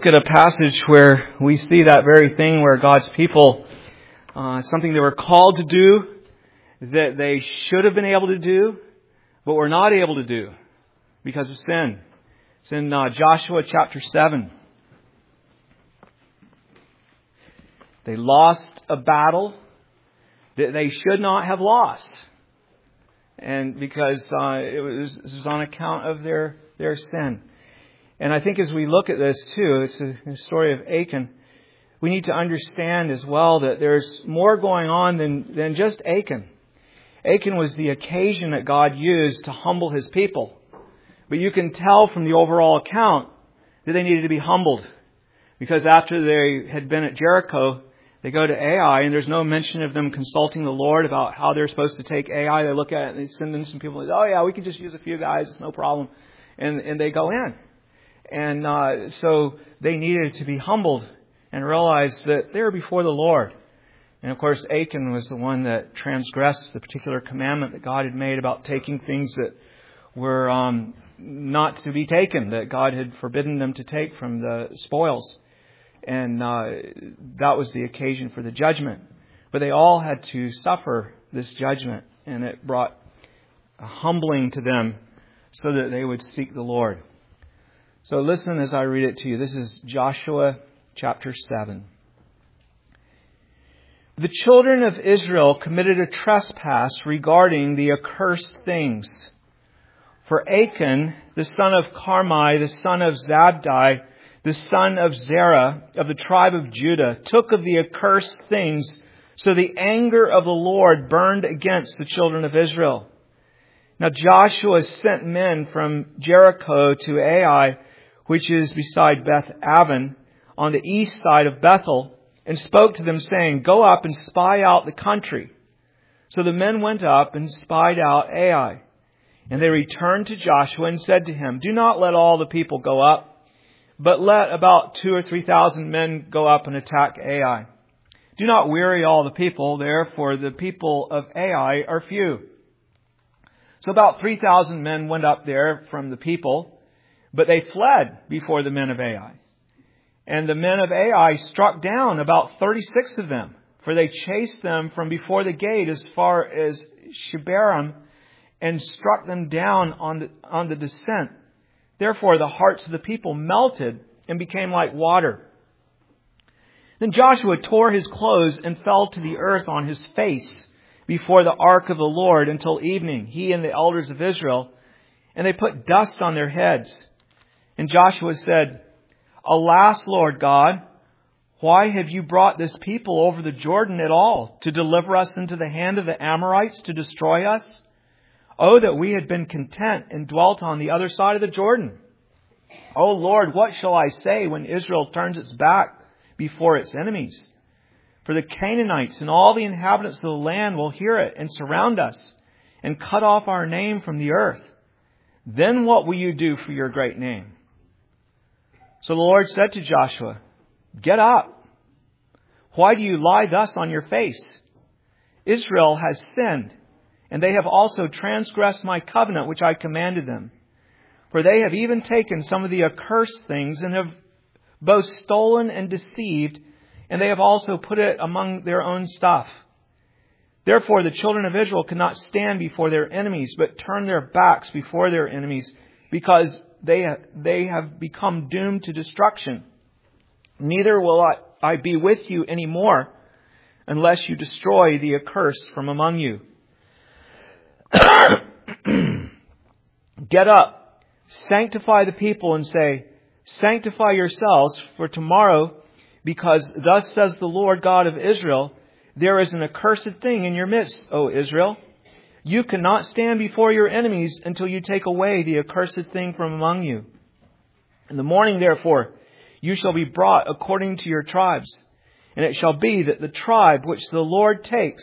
look at a passage where we see that very thing where God's people, something they were called to do, that they should have been able to do, but were not able to do because of sin. It's in Joshua chapter 7. They lost a battle that they should not have lost. And because it was on account of their sin. And I think as we look at this too, it's a story of Achan. We need to understand as well that there's more going on than just Achan. Achan was the occasion that God used to humble His people. But you can tell from the overall account that they needed to be humbled. Because after they had been at Jericho, they go to Ai, and there's no mention of them consulting the Lord about how they're supposed to take Ai. They look at it and they send in some people and say, oh yeah, we can just use a few guys, it's no problem. And they go in. And so they needed to be humbled and realize that they were before the Lord. And of course, Achan was the one that transgressed the particular commandment that God had made about taking things that were not to be taken, that God had forbidden them to take from the spoils. And that was the occasion for the judgment. But they all had to suffer this judgment, and it brought a humbling to them so that they would seek the Lord. So listen as I read it to you. This is Joshua chapter 7. The children of Israel committed a trespass regarding the accursed things. For Achan, the son of Carmi, the son of Zabdi, the son of Zerah, of the tribe of Judah, took of the accursed things, so the anger of the Lord burned against the children of Israel. Now Joshua sent men from Jericho to Ai, which is beside Beth Aven, on the east side of Bethel, and spoke to them, saying, go up and spy out the country. So the men went up and spied out Ai. And they returned to Joshua and said to him, do not let all the people go up, but let about 2,000 or 3,000 men go up and attack Ai. Do not weary all the people there, for the people of Ai are few. So about 3,000 men went up there from the people, but they fled before the men of Ai. And the men of Ai struck down about 36 of them, for they chased them from before the gate as far as Shebarim, and struck them down on the descent. Therefore the hearts of the people melted and became like water. Then Joshua tore his clothes and fell to the earth on his face before the ark of the Lord until evening, he and the elders of Israel, and they put dust on their heads. And Joshua said, alas, Lord God, why have you brought this people over the Jordan at all, to deliver us into the hand of the Amorites to destroy us? Oh, that we had been content and dwelt on the other side of the Jordan. Oh Lord, what shall I say when Israel turns its back before its enemies? For the Canaanites and all the inhabitants of the land will hear it and surround us and cut off our name from the earth. Then what will you do for your great name? So the Lord said to Joshua, get up. Why do you lie thus on your face? Israel has sinned, and they have also transgressed my covenant which I commanded them. For they have even taken some of the accursed things and have both stolen and deceived, and they have also put it among their own stuff. Therefore the children of Israel could not stand before their enemies, but turned their backs before their enemies, because they have become doomed to destruction. Neither will I be with you any more, unless you destroy the accursed from among you. Get up, sanctify the people, and say, sanctify yourselves for tomorrow, because thus says the Lord God of Israel, there is an accursed thing in your midst, O Israel. You cannot stand before your enemies until you take away the accursed thing from among you. In the morning, therefore, you shall be brought according to your tribes. And it shall be that the tribe which the Lord takes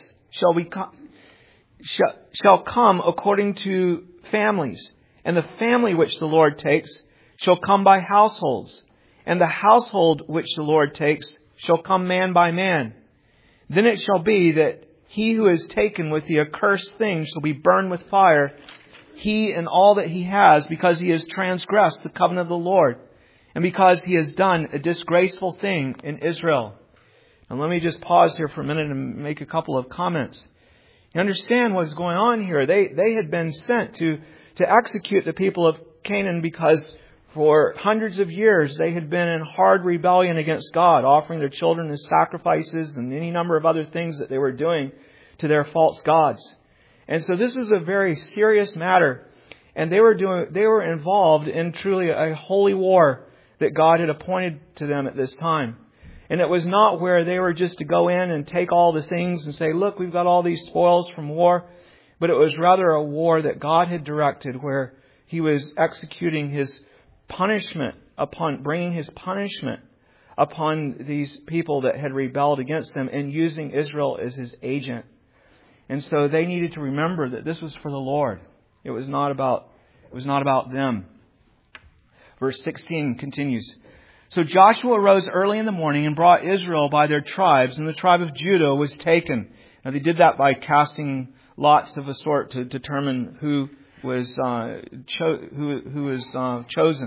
shall come according to families. And the family which the Lord takes shall come by households. And the household which the Lord takes shall come man by man. Then it shall be that he who is taken with the accursed thing shall be burned with fire, he and all that he has, because he has transgressed the covenant of the Lord. and because he has done a disgraceful thing in Israel. And let me just pause here for a minute and make a couple of comments. You understand what's going on here. They had been sent to execute the people of Canaan because for hundreds of years they had been in hard rebellion against God, offering their children as sacrifices and any number of other things that they were doing to their false gods. And so this was a very serious matter. And they were involved in truly a holy war that God had appointed to them at this time. And it was not where they were just to go in and take all the things and say, look, we've got all these spoils from war. But it was rather a war that God had directed, where He was executing His punishment bringing His punishment upon these people that had rebelled against Him, and using Israel as His agent. And so they needed to remember that this was for the Lord. It was not about them. Verse 16 continues. So Joshua arose early in the morning and brought Israel by their tribes, and the tribe of Judah was taken. Now they did that by casting lots of a sort to determine who was chosen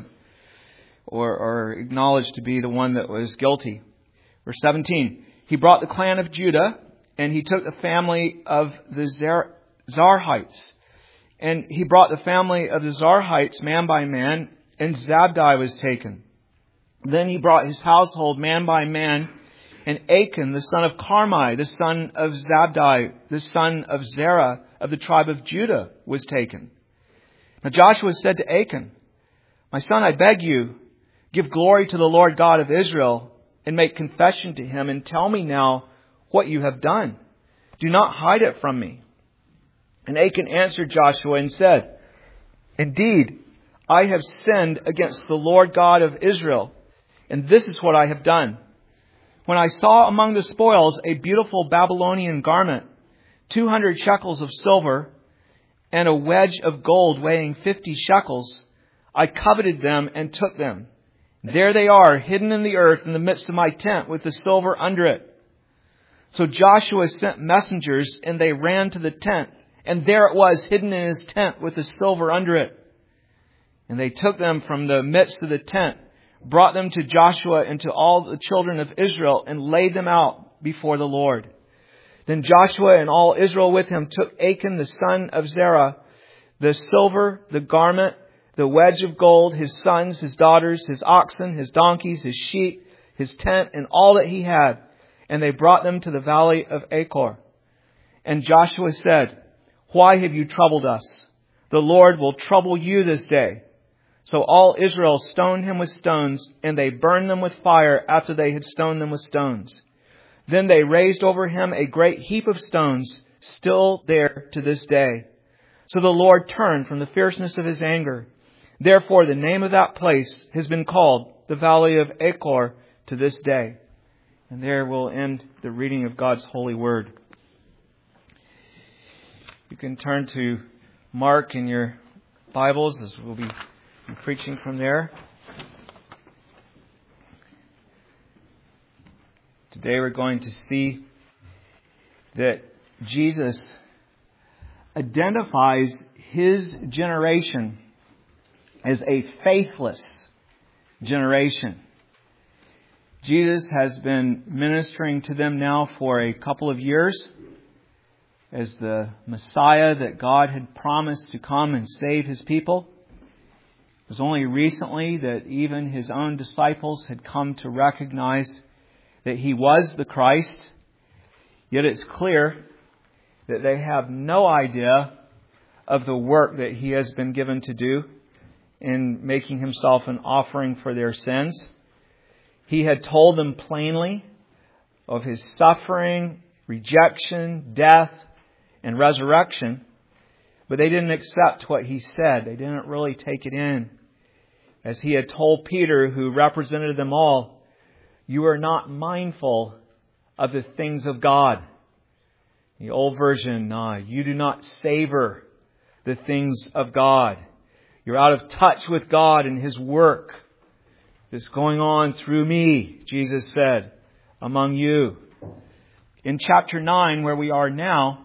or acknowledged to be the one that was guilty. Verse 17. He brought the clan of Judah, and he took the family of the Zarhites. And he brought the family of the Zarhites man by man, and Zabdi was taken. Then he brought his household man by man, and Achan, the son of Carmi, the son of Zabdi, the son of Zerah, of the tribe of Judah, was taken. Now Joshua said to Achan, my son, I beg you, give glory to the Lord God of Israel, and make confession to Him, and tell me now what you have done. Do not hide it from me. And Achan answered Joshua and said, indeed, I have sinned against the Lord God of Israel, and this is what I have done. When I saw among the spoils a beautiful Babylonian garment, 200 shekels of silver, and a wedge of gold weighing 50 shekels, I coveted them and took them. There they are, hidden in the earth in the midst of my tent with the silver under it. So Joshua sent messengers, and they ran to the tent, and there it was, hidden in his tent with the silver under it. And they took them from the midst of the tent, brought them to Joshua and to all the children of Israel, and laid them out before the Lord. Then Joshua and all Israel with him took Achan the son of Zerah, the silver, the garment, the wedge of gold, his sons, his daughters, his oxen, his donkeys, his sheep, his tent, and all that he had. And they brought them to the valley of Achor. And Joshua said, why have you troubled us? The Lord will trouble you this day. So all Israel stoned him with stones, and they burned them with fire after they had stoned them with stones. Then they raised over him a great heap of stones, still there to this day. So the Lord turned from the fierceness of His anger. Therefore the name of that place has been called the Valley of Achor to this day. And there we'll end the reading of God's holy word. You can turn to Mark in your Bibles, as we'll be preaching from there. Today we're going to see that Jesus identifies His generation as a faithless generation. Jesus has been ministering to them now for a couple of years as the Messiah that God had promised to come and save His people. It was only recently that even His own disciples had come to recognize that He was the Christ. Yet it's clear that they have no idea of the work that He has been given to do in making Himself an offering for their sins. He had told them plainly of His suffering, rejection, death, and resurrection, but they didn't accept what He said. They didn't really take it in. As He had told Peter, who represented them all, you are not mindful of the things of God. The old version, you do not savor the things of God. You're out of touch with God and His work that's going on through me, Jesus said, among you. In chapter 9, where we are now,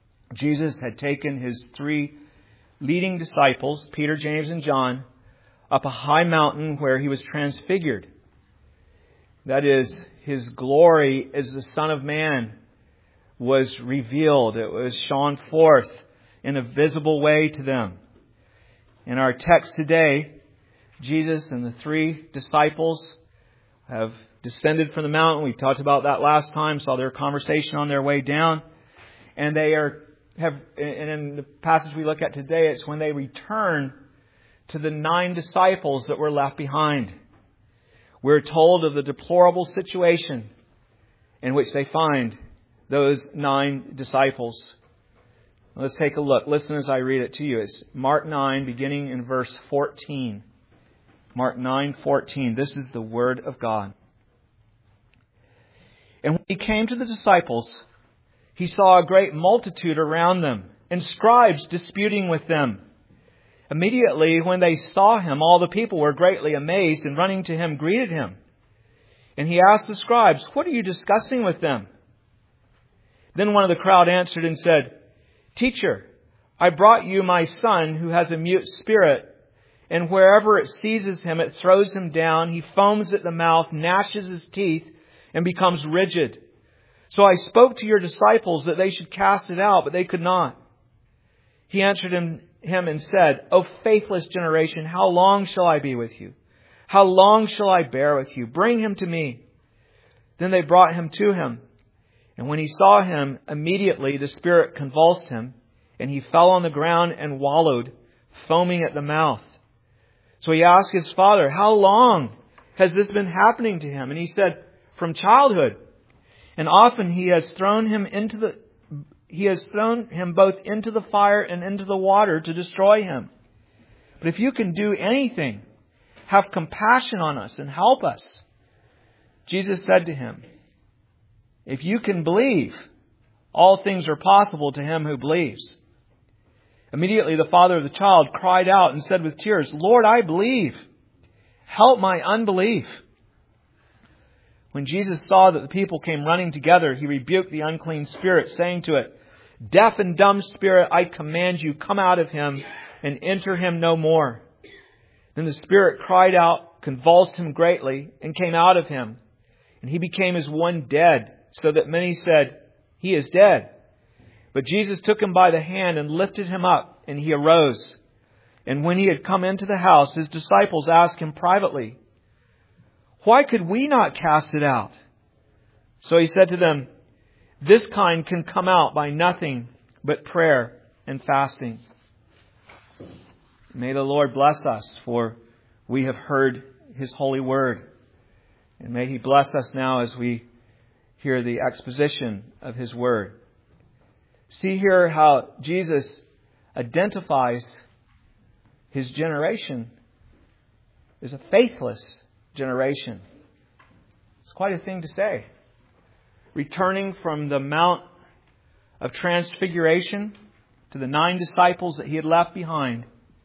Jesus had taken His 3 leading disciples, Peter, James, and John, up a high mountain where He was transfigured. That is, His glory as the Son of Man was revealed. It was shone forth in a visible way to them. In our text today, Jesus and the 3 disciples have descended from the mountain. We talked about that last time, saw their conversation on their way down. And and in the passage we look at today, it's when they return to the 9 disciples that were left behind. We're told of the deplorable situation in which they find those 9 disciples. Let's take a look. Listen as I read it to you. It's Mark 9, beginning in verse 14. Mark 9:14. This is the Word of God. And when He came to the disciples, He saw a great multitude around them, and scribes disputing with them. Immediately, when they saw Him, all the people were greatly amazed, and running to Him, greeted Him. And He asked the scribes, "What are you discussing with them?" Then one of the crowd answered and said, "Teacher, I brought you my son who has a mute spirit, and wherever it seizes him, it throws him down. He foams at the mouth, gnashes his teeth, and becomes rigid. So I spoke to your disciples that they should cast it out, but they could not." He answered him and said, "O faithless generation, how long shall I be with you? How long shall I bear with you? Bring him to me." Then they brought him to Him. And when he saw him, immediately the spirit convulsed him, and he fell on the ground and wallowed, foaming at the mouth. So he asked his father, "How long has this been happening to him?" And he said, "From childhood. And often he has thrown him both into the fire and into the water to destroy him. But if you can do anything, have compassion on us and help us." Jesus said to him, "If you can believe, all things are possible to him who believes." Immediately the father of the child cried out and said with tears, "Lord, I believe. Help my unbelief." When Jesus saw that the people came running together, He rebuked the unclean spirit, saying to it, "Deaf and dumb spirit, I command you, come out of him and enter him no more." Then the spirit cried out, convulsed him greatly, and came out of him. And he became as one dead, so that many said, "He is dead." But Jesus took him by the hand and lifted him up, and he arose. And when he had come into the house, His disciples asked Him privately, "Why could we not cast it out?" So He said to them, "This kind can come out by nothing but prayer and fasting." May the Lord bless us, for we have heard His holy word. And may He bless us now as we hear the exposition of His word. See here how Jesus identifies His generation as a faithless generation. It's quite a thing to say. Returning from the Mount of Transfiguration to the 9 disciples that He had left behind,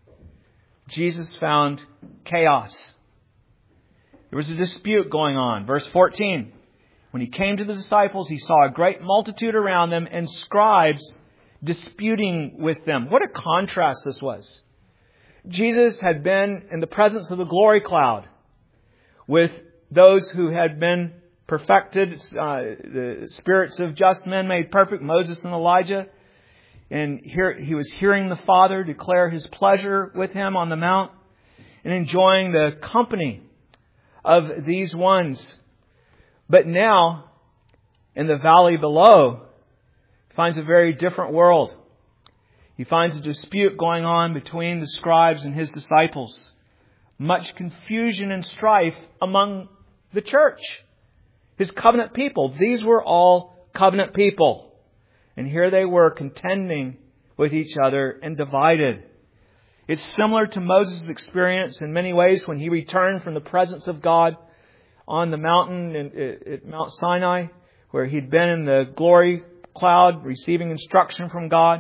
Jesus found chaos. There was a dispute going on. Verse 14. When He came to the disciples, He saw a great multitude around them and scribes disputing with them. What a contrast this was. Jesus had been in the presence of the glory cloud with those who had been perfected, the spirits of just men made perfect, Moses and Elijah. And here He was hearing the Father declare His pleasure with Him on the mount and enjoying the company of these ones. But now, in the valley below, He finds a very different world. He finds a dispute going on between the scribes and His disciples. Much confusion and strife among the church, His covenant people. These were all covenant people. And here they were contending with each other and divided. It's similar to Moses' experience in many ways when he returned from the presence of God on the mountain at Mount Sinai, where he'd been in the glory cloud receiving instruction from God,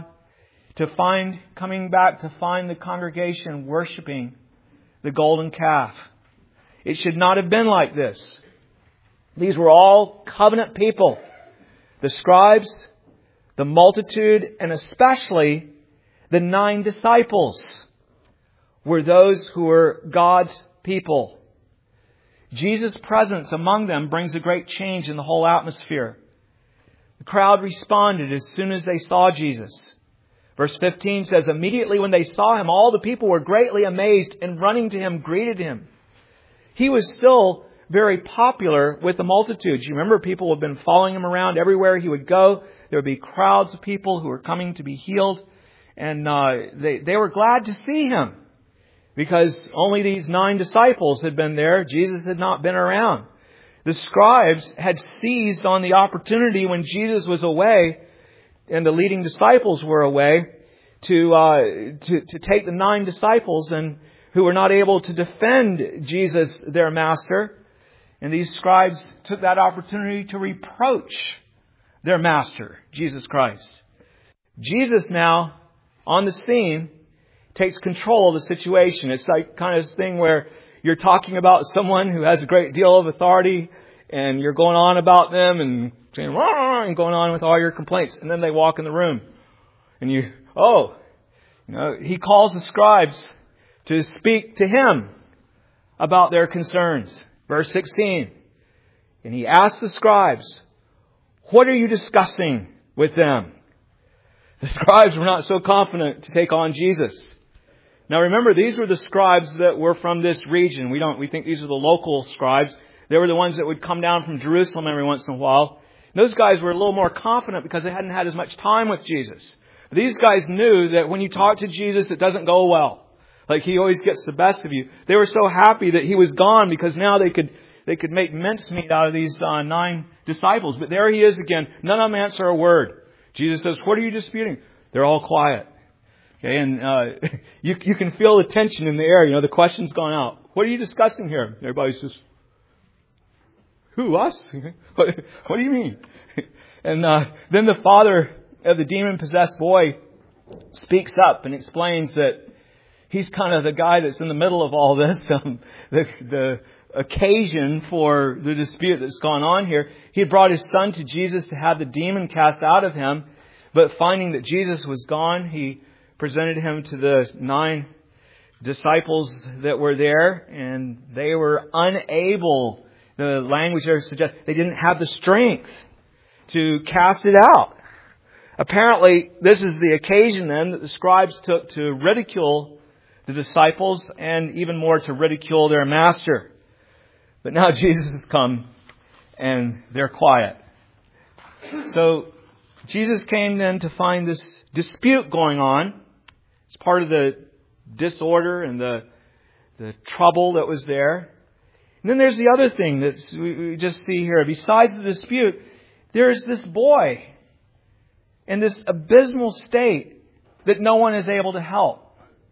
coming back to find the congregation worshiping the golden calf. It should not have been like this. These were all covenant people. The scribes, the multitude, and especially the 9 disciples. were those who were God's people. Jesus' presence among them brings a great change in the whole atmosphere. The crowd responded as soon as they saw Jesus. Verse 15 says, immediately when they saw Him, all the people were greatly amazed and running to Him greeted Him. He was still very popular with the multitudes. You remember, people have been following Him around everywhere He would go. There would be crowds of people who were coming to be healed. And they were glad to see Him because only these 9 disciples had been there. Jesus had not been around. The scribes had seized on the opportunity when Jesus was away and the leading disciples were away to take the 9 disciples and who were not able to defend Jesus, their master. And these scribes took that opportunity to reproach their master, Jesus Christ. Jesus now, on the scene, takes control of the situation. It's like kind of this thing where you're talking about someone who has a great deal of authority and you're going on about them and saying, "Rah," and going on with all your complaints. And then they walk in the room and He calls the scribes to speak to Him about their concerns. Verse 16. And He asks the scribes, what are you discussing with them? The scribes were not so confident to take on Jesus. Now remember, these were the scribes that were from this region. We think these are the local scribes. They were the ones that would come down from Jerusalem every once in a while. And those guys were a little more confident because they hadn't had as much time with Jesus. But these guys knew that when you talk to Jesus, it doesn't go well. Like, He always gets the best of you. They were so happy that He was gone because now they could make mincemeat out of these 9 disciples. But there He is again. None of them answer a word. Jesus says, what are you disputing? They're all quiet. Okay, and you can feel the tension in the air. The question's gone out. What are you discussing here? Everybody's just, who, us? What do you mean? And then the father of the demon-possessed boy speaks up and explains that he's kind of the guy that's in the middle of all this. The occasion for the dispute that's gone on here. He had brought his son to Jesus to have the demon cast out of him. But finding that Jesus was gone, he presented him to the 9 disciples that were there. And they were unable, the language there suggests, they didn't have the strength to cast it out. Apparently, this is the occasion then that the scribes took to ridicule the disciples and even more to ridicule their master. But now Jesus has come and they're quiet. So Jesus came then to find this dispute going on. It's part of the disorder and the trouble that was there. And then there's the other thing that we just see here. Besides the dispute, there's this boy in this abysmal state that no one is able to help.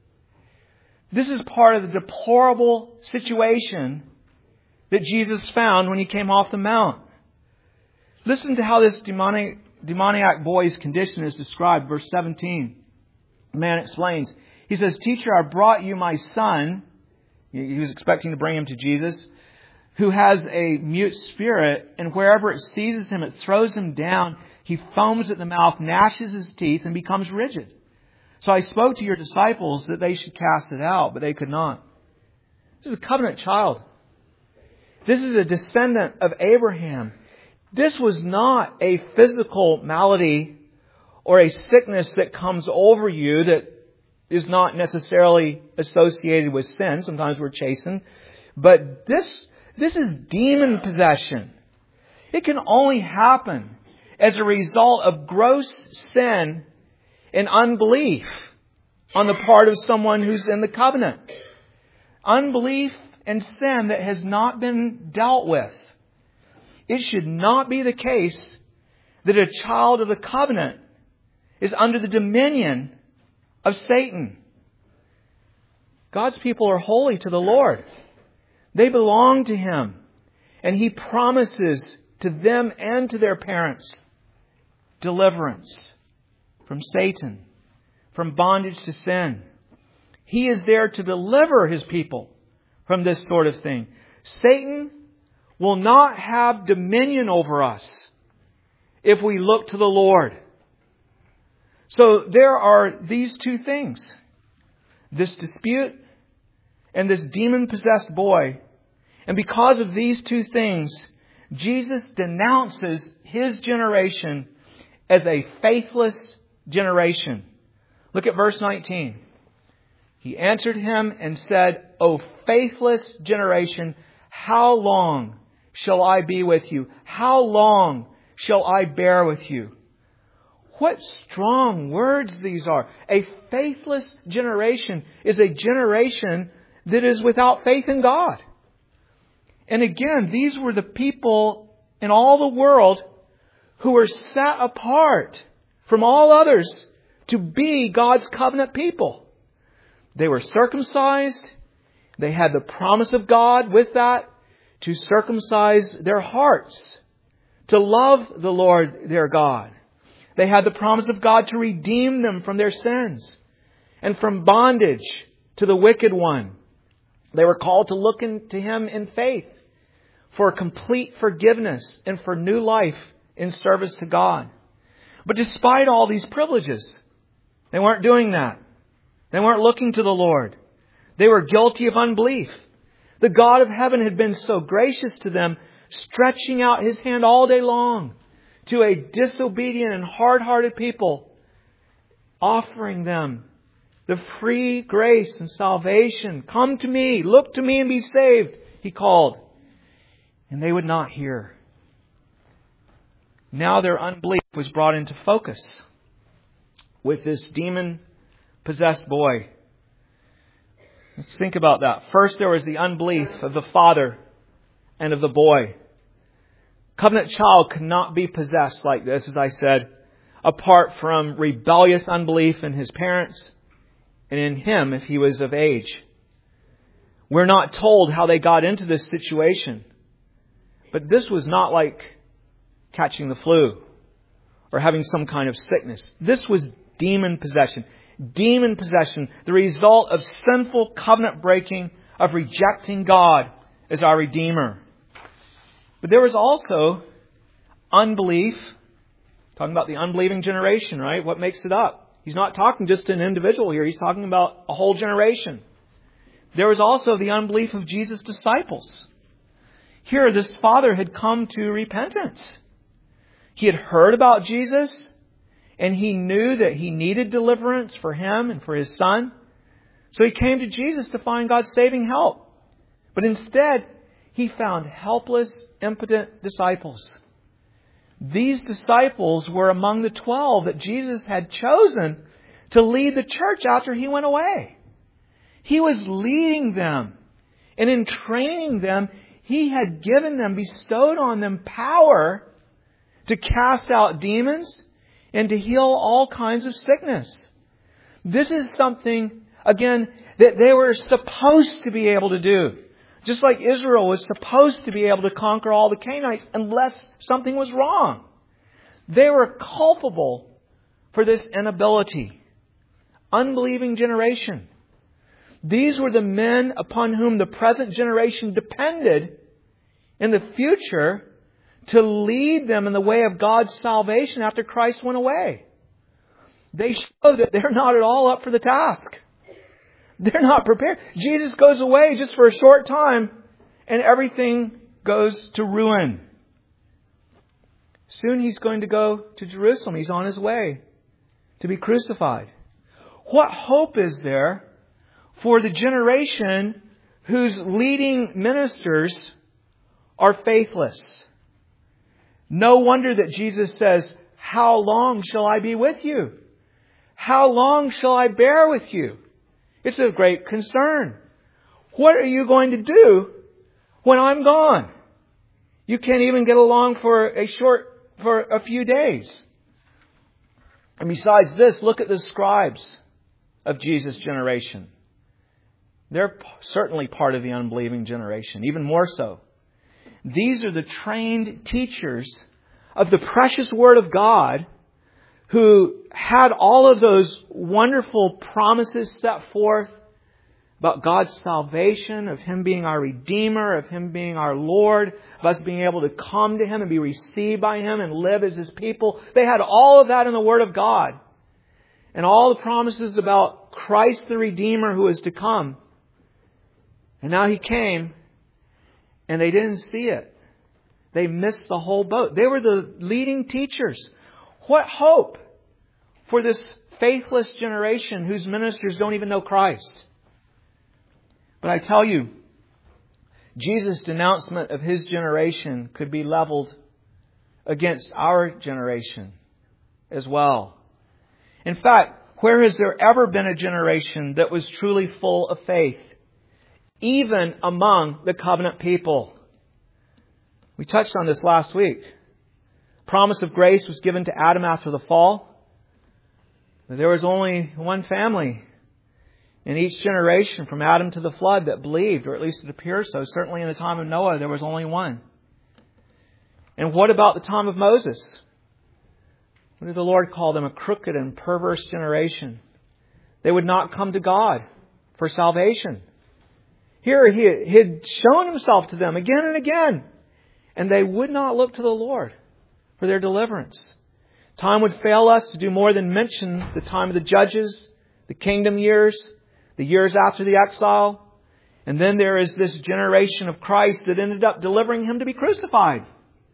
This is part of the deplorable situation that Jesus found when He came off the mount. Listen to how this demoniac boy's condition is described. Verse 17. The man explains. He says, Teacher, I brought you my son. He was expecting to bring him to Jesus. Who has a mute spirit, and wherever it seizes him, it throws him down. He foams at the mouth, gnashes his teeth, and becomes rigid. So I spoke to your disciples that they should cast it out, but they could not. This is a covenant child. This is a descendant of Abraham. This was not a physical malady or a sickness that comes over you that is not necessarily associated with sin. Sometimes we're chastened. But this is demon possession. It can only happen as a result of gross sin and unbelief on the part of someone who's in the covenant. Unbelief and sin that has not been dealt with. It should not be the case that a child of the covenant is under the dominion of Satan. God's people are holy to the Lord. They belong to Him. And He promises to them and to their parents deliverance from Satan, from bondage to sin. He is there to deliver His people from this sort of thing. Satan will not have dominion over us if we look to the Lord. So there are these two things. This dispute and this demon-possessed boy. And because of these two things, Jesus denounces his generation as a faithless generation. Look at verse 19. He answered him and said, O faithless generation, how long shall I be with you? How long shall I bear with you? What strong words these are. A faithless generation is a generation that is without faith in God. And again, these were the people in all the world who were set apart from all others to be God's covenant people. They were circumcised. They had the promise of God with that to circumcise their hearts, to love the Lord their God. They had the promise of God to redeem them from their sins and from bondage to the wicked one. They were called to look into Him in faith for complete forgiveness and for new life in service to God. But despite all these privileges, they weren't doing that. They weren't looking to the Lord. They were guilty of unbelief. The God of heaven had been so gracious to them, stretching out His hand all day long to a disobedient and hard-hearted people, offering them the free grace and salvation. Come to me, look to me and be saved, He called. And they would not hear. Now their unbelief was brought into focus with this demon-possessed boy. Let's think about that. First, there was the unbelief of the father and of the boy. Covenant child could not be possessed like this, as I said, apart from rebellious unbelief in his parents and in him if he was of age. We're not told how they got into this situation. But this was not like catching the flu or having some kind of sickness. This was demon possession. Demon possession, the result of sinful covenant breaking, of rejecting God as our Redeemer. But there was also unbelief. Talking about the unbelieving generation, right? What makes it up? He's not talking just to an individual here. He's talking about a whole generation. There was also the unbelief of Jesus' disciples. Here, this father had come to repentance. He had heard about Jesus, and he knew that he needed deliverance for him and for his son. So he came to Jesus to find God's saving help. But instead, he found helpless, impotent disciples. These disciples were among the 12 that Jesus had chosen to lead the church after He went away. He was leading them, and in training them, He had given them, bestowed on them power to cast out demons and to heal all kinds of sickness. This is something, again, that they were supposed to be able to do. Just like Israel was supposed to be able to conquer all the Canaanites unless something was wrong. They were culpable for this inability. Unbelieving generation. These were the men upon whom the present generation depended in the future to lead them in the way of God's salvation after Christ went away. They show that they're not at all up for the task. They're not prepared. Jesus goes away just for a short time and everything goes to ruin. Soon He's going to go to Jerusalem. He's on His way to be crucified. What hope is there for the generation whose leading ministers are faithless? No wonder that Jesus says, how long shall I be with you? How long shall I bear with you? It's of great concern. What are you going to do when I'm gone? You can't even get along for a few days. And besides this, look at the scribes of Jesus' generation. They're certainly part of the unbelieving generation, even more so. These are the trained teachers of the precious Word of God who had all of those wonderful promises set forth about God's salvation, of Him being our Redeemer, of Him being our Lord, of us being able to come to Him and be received by Him and live as His people. They had all of that in the Word of God. And all the promises about Christ the Redeemer who is to come. And now He came, and they didn't see it. They missed the whole boat. They were the leading teachers. What hope for this faithless generation whose ministers don't even know Christ? But I tell you, Jesus' denouncement of His generation could be leveled against our generation as well. In fact, where has there ever been a generation that was truly full of faith, even among the covenant people? We touched on this last week. Promise of grace was given to Adam after the fall. There was only one family in each generation from Adam to the flood that believed, or at least it appears so. Certainly in the time of Noah, there was only one. And what about the time of Moses? What did the Lord call them? A crooked and perverse generation. They would not come to God for salvation. Here He had shown Himself to them again and again. And they would not look to the Lord for their deliverance. Time would fail us to do more than mention the time of the judges, the kingdom years, the years after the exile. And then there is this generation of Christ that ended up delivering Him to be crucified.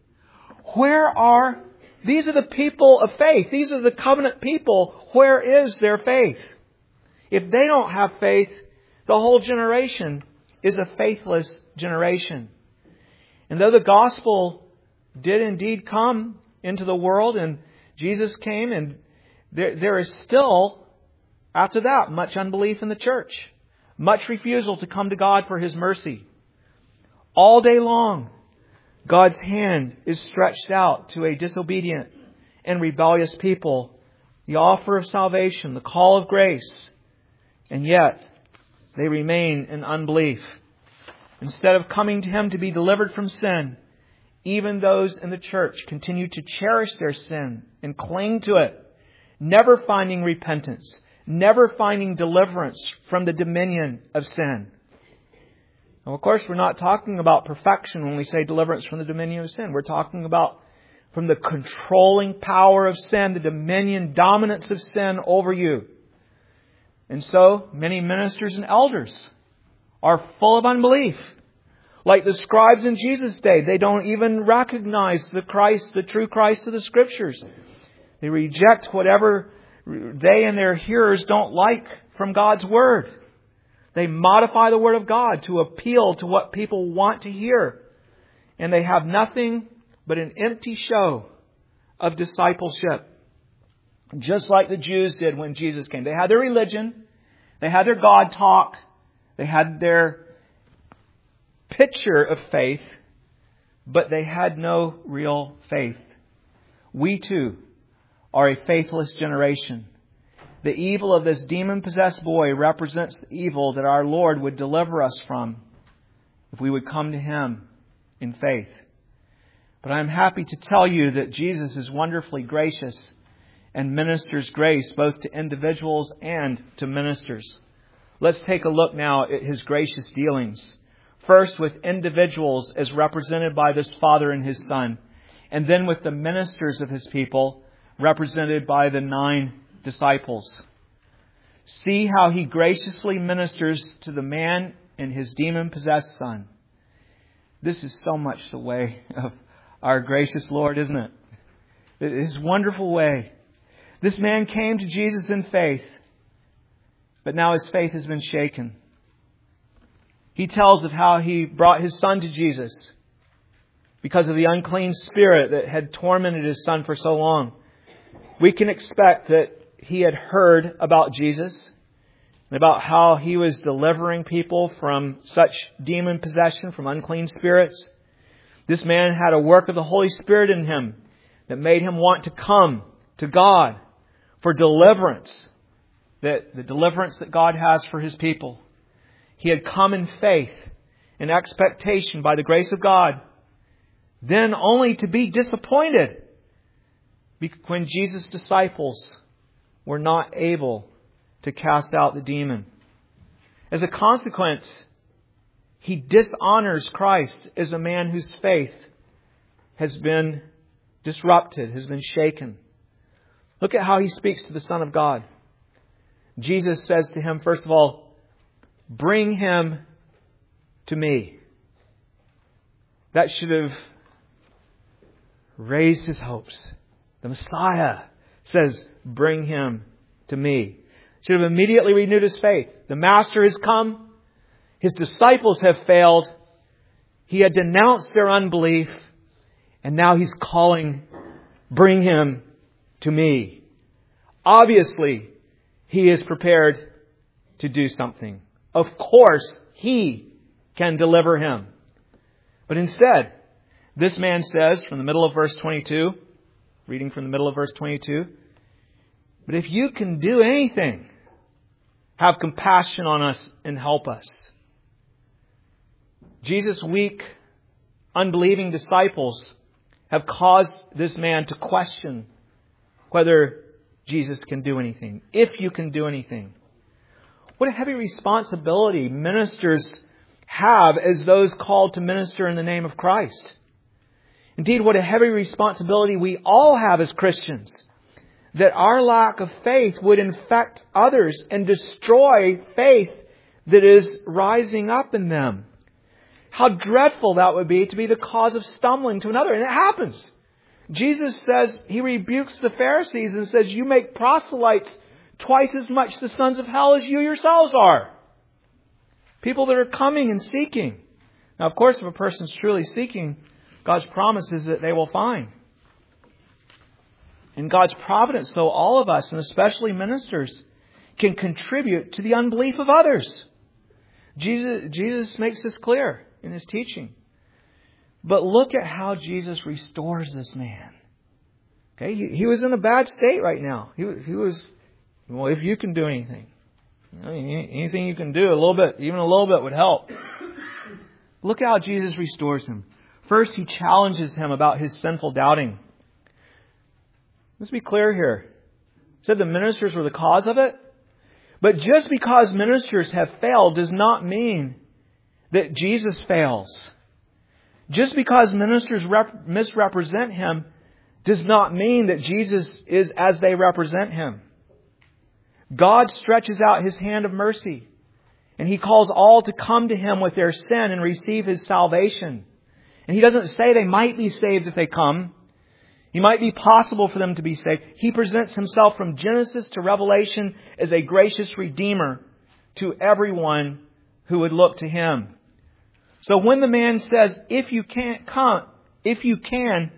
These are the people of faith. These are the covenant people. Where is their faith? If they don't have faith, the whole generation is a faithless generation. And though the gospel did indeed come into the world and Jesus came, and there is still, after that, much unbelief in the church. Much refusal to come to God for His mercy. All day long, God's hand is stretched out to a disobedient and rebellious people. The offer of salvation, the call of grace. And yet, they remain in unbelief. Instead of coming to Him to be delivered from sin, even those in the church continue to cherish their sin and cling to it, never finding repentance, never finding deliverance from the dominion of sin. Now, of course, we're not talking about perfection when we say deliverance from the dominion of sin. We're talking about from the controlling power of sin, the dominion, dominance of sin over you. And so, many ministers and elders are full of unbelief. Like the scribes in Jesus' day, they don't even recognize the Christ, the true Christ of the Scriptures. They reject whatever they and their hearers don't like from God's Word. They modify the Word of God to appeal to what people want to hear. And they have nothing but an empty show of discipleship. Just like the Jews did when Jesus came. They had their religion. They had their God talk. They had their picture of faith. But they had no real faith. We too are a faithless generation. The evil of this demon-possessed boy represents the evil that our Lord would deliver us from if we would come to Him in faith. But I am happy to tell you that Jesus is wonderfully gracious and ministers grace both to individuals and to ministers. Let's take a look now at His gracious dealings. First with individuals as represented by this Father and His Son. And then with the ministers of His people represented by the 9 disciples. See how He graciously ministers to the man and his demon-possessed son. This is so much the way of our gracious Lord, isn't it? His wonderful way. This man came to Jesus in faith, but now his faith has been shaken. He tells of how he brought his son to Jesus because of the unclean spirit that had tormented his son for so long. We can expect that he had heard about Jesus and about how He was delivering people from such demon possession, from unclean spirits. This man had a work of the Holy Spirit in him that made him want to come to God for deliverance, the deliverance that God has for His people. He had come in faith and expectation by the grace of God, then only to be disappointed when Jesus' disciples were not able to cast out the demon. As a consequence, he dishonors Christ as a man whose faith has been disrupted, has been shaken. Look at how he speaks to the Son of God. Jesus says to him, first of all, bring him to me. That should have raised his hopes. The Messiah says, bring him to me. Should have immediately renewed his faith. The Master has come. His disciples have failed. He had denounced their unbelief. And now he's calling, bring him to me. Obviously, he is prepared to do something. Of course, he can deliver him. But instead, this man says from the middle of verse 22, reading from the middle of verse 22, but if you can do anything, have compassion on us and help us. Jesus' weak, unbelieving disciples have caused this man to question whether Jesus can do anything. If you can do anything. What a heavy responsibility ministers have as those called to minister in the name of Christ. Indeed, what a heavy responsibility we all have as Christians. That our lack of faith would infect others and destroy faith that is rising up in them. How dreadful that would be to be the cause of stumbling to another. And it happens. Jesus says, he rebukes the Pharisees and says, you make proselytes twice as much the sons of hell as you yourselves are. People that are coming and seeking. Now, of course, if a person's truly seeking, God's promise is that they will find. In God's providence, so all of us, and especially ministers, can contribute to the unbelief of others. Jesus makes this clear in his teaching. But look at how Jesus restores this man. Okay, he was in a bad state right now. He was, well, if you can do anything. Anything you can do, even a little bit would help. Look how Jesus restores him. First, he challenges him about his sinful doubting. Let's be clear here. He said the ministers were the cause of it. But just because ministers have failed does not mean that Jesus fails. Just because ministers misrepresent him does not mean that Jesus is as they represent him. God stretches out his hand of mercy, and he calls all to come to him with their sin and receive his salvation. And he doesn't say they might be saved if they come. It might be possible for them to be saved. He presents himself from Genesis to Revelation as a gracious Redeemer to everyone who would look to him. So when the man says, if you can't come, if you can,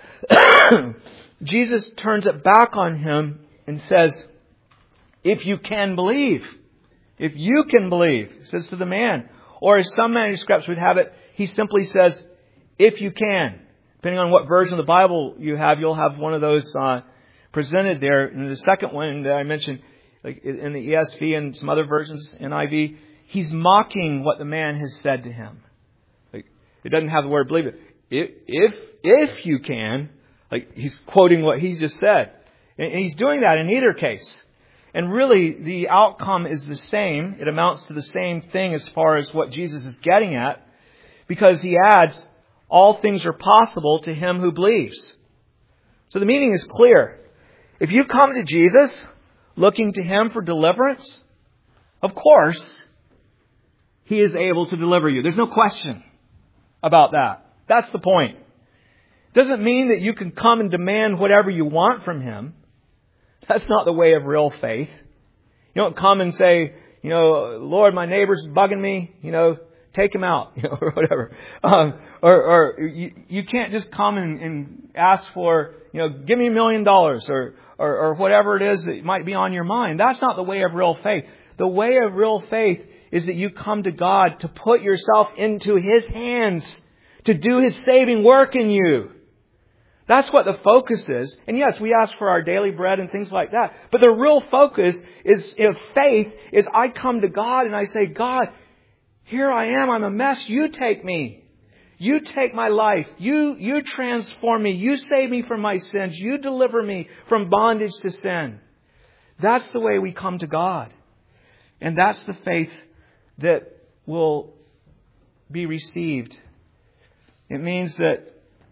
Jesus turns it back on him and says, if you can believe. If you can believe, he says to the man. Or as some manuscripts would have it, he simply says, if you can. Depending on what version of the Bible you have, you'll have one of those presented there. And the second one that I mentioned, like in the ESV and some other versions, NIV, he's mocking what the man has said to him. Like, it doesn't have the word believe it. If you can, like he's quoting what he just said. And he's doing that in either case. And really, the outcome is the same. It amounts to the same thing as far as what Jesus is getting at. Because he adds, all things are possible to him who believes. So the meaning is clear. If you come to Jesus looking to him for deliverance, of course, he is able to deliver you. There's no question about that. That's the point. It doesn't mean that you can come and demand whatever you want from him. That's not the way of real faith. You don't come and say, Lord, my neighbor's bugging me, take him out, or whatever. Or you can't just come and ask for, give me $1 million or whatever it is that might be on your mind. That's not the way of real faith. The way of real faith is that you come to God to put yourself into his hands, to do his saving work in you. That's what the focus is. And yes, we ask for our daily bread and things like that. But the real focus is, faith is I come to God and I say, God, here I am. I'm a mess. You take me. You take my life. You transform me. You save me from my sins. You deliver me from bondage to sin. That's the way we come to God. And that's the faith that will be received. That means that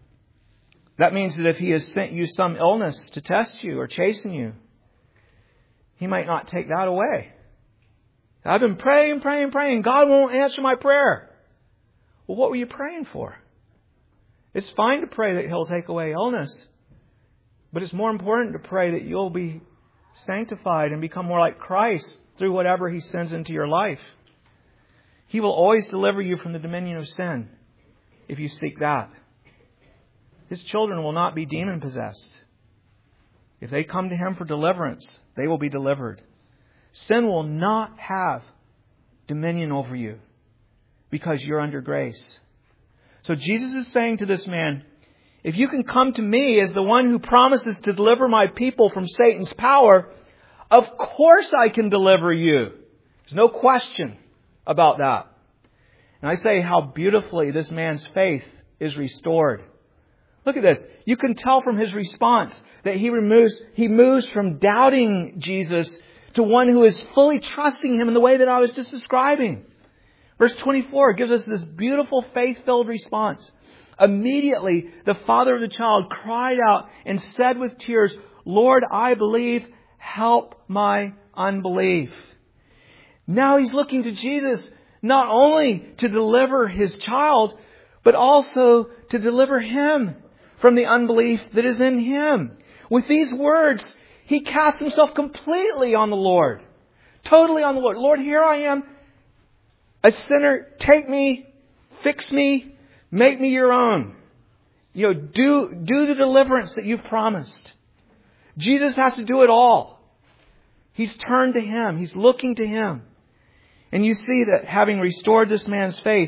if he has sent you some illness to test you or chasten you, he might not take that away. I've been praying. God won't answer my prayer. Well, what were you praying for? It's fine to pray that He'll take away illness. But it's more important to pray that you'll be sanctified and become more like Christ through whatever He sends into your life. He will always deliver you from the dominion of sin if you seek that. His children will not be demon-possessed. If they come to Him for deliverance, they will be delivered. Sin will not have dominion over you because you're under grace. So Jesus is saying to this man, if you can come to me as the one who promises to deliver my people from Satan's power, of course I can deliver you. There's no question about that. And I say how beautifully this man's faith is restored. Look at this. You can tell from his response that he moves from doubting Jesus to one who is fully trusting Him in the way that I was just describing. Verse 24 gives us this beautiful faith-filled response. Immediately, the father of the child cried out and said with tears, Lord, I believe, help my unbelief. Now he's looking to Jesus not only to deliver his child, but also to deliver him from the unbelief that is in him. With these words, he casts himself completely on the Lord. Totally on the Lord. Lord, here I am, a sinner. Take me, fix me, make me your own. Do the deliverance that you've promised. Jesus has to do it all. He's turned to Him. He's looking to Him. And you see that having restored this man's faith,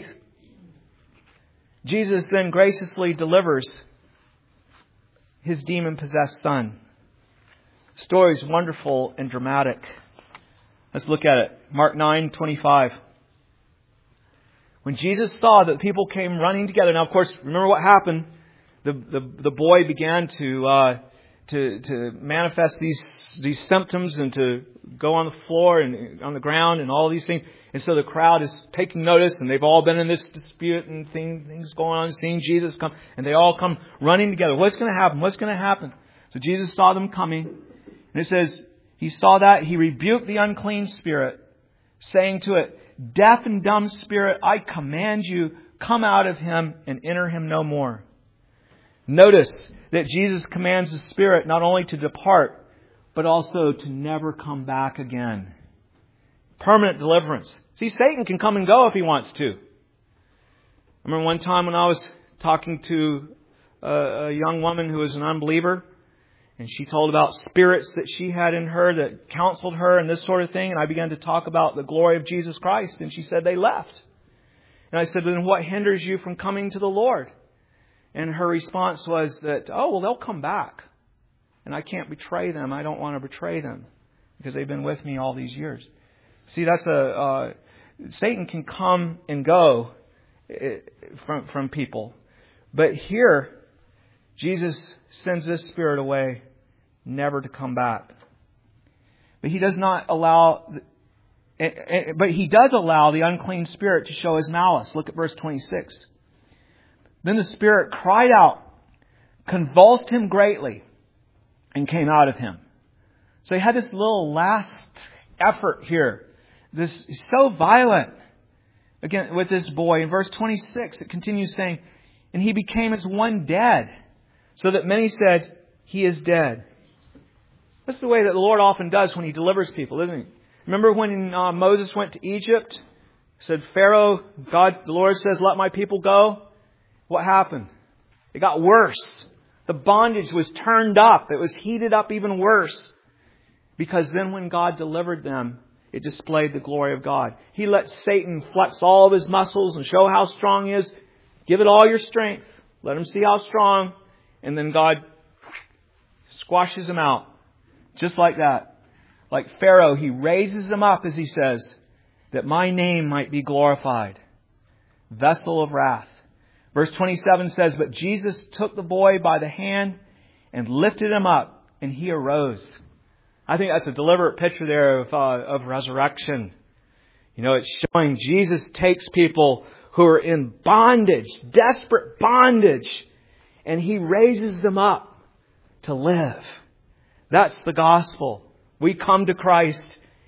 Jesus then graciously delivers his demon-possessed son. The story is wonderful and dramatic. Let's look at it. Mark 9:25. When Jesus saw that people came running together. Now, of course, remember what happened. The boy began to manifest these symptoms and to go on the floor and on the ground and all these things. And so the crowd is taking notice, and they've all been in this dispute and things going on, seeing Jesus come, and they all come running together. What's going to happen? What's going to happen? So Jesus saw them coming, and it says He saw that, He rebuked the unclean spirit, saying to it, deaf and dumb spirit, I command you, come out of him and enter him no more. Notice that Jesus commands the spirit not only to depart, but also to never come back again. Permanent deliverance. See, Satan can come and go if he wants to. I remember one time when I was talking to a young woman who was an unbeliever, and she told about spirits that she had in her that counseled her and this sort of thing. And I began to talk about the glory of Jesus Christ. And she said they left. And I said, then what hinders you from coming to the Lord? And her response was that, they'll come back. And I can't betray them. I don't want to betray them because they've been with me all these years. See, that's Satan can come and go from people. But here, Jesus sends this spirit away, never to come back. But He does not allow, but He does allow the unclean spirit to show his malice. Look at verse 26. Then the spirit cried out, convulsed him greatly, and came out of him. So he had this little last effort here. This is so violent. Again, with this boy. In verse 26, it continues saying, and he became as one dead, so that many said, he is dead. That's the way that the Lord often does when He delivers people, isn't He? Remember when Moses went to Egypt? Said, Pharaoh, the Lord says, let my people go. What happened? It got worse. The bondage was turned up. It was heated up even worse. Because then when God delivered them, it displayed the glory of God. He let Satan flex all of his muscles and show how strong he is. Give it all your strength. Let him see how strong. And then God squashes him out. Just like that. Like Pharaoh, He raises him up, as He says, that my name might be glorified. Vessel of wrath. Verse 27 says, but Jesus took the boy by the hand and lifted him up, and he arose. I think that's a deliberate picture there of resurrection. It's showing Jesus takes people who are in bondage, desperate bondage, and He raises them up to live. That's the gospel. We come to Christ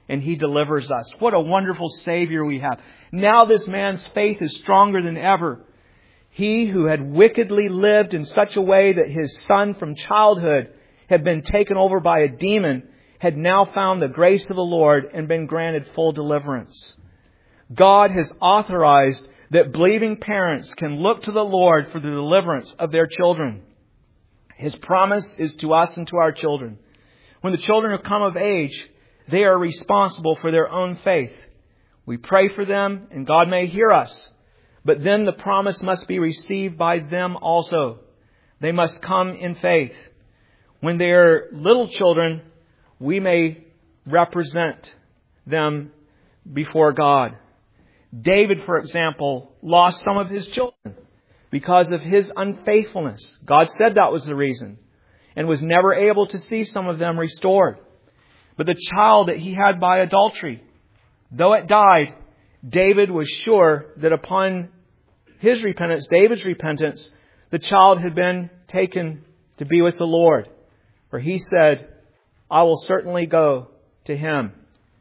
and He delivers us. What a wonderful Savior we have. Now this man's faith is stronger than ever. He who had wickedly lived in such a way that his son from childhood had been taken over by a demon had now found the grace of the Lord and been granted full deliverance. God has authorized that believing parents can look to the Lord for the deliverance of their children. His promise is to us and to our children. When the children have come of age, they are responsible for their own faith. We pray for them, and God may hear us. But then the promise must be received by them also. They must come in faith. When they are little children, we may represent them before God. David, for example, lost some of his children because of his unfaithfulness. God said that was the reason, and was never able to see some of them restored. But the child that he had by adultery, though it died, David was sure that upon his repentance, David's repentance, the child had been taken to be with the Lord. For he said, I will certainly go to him.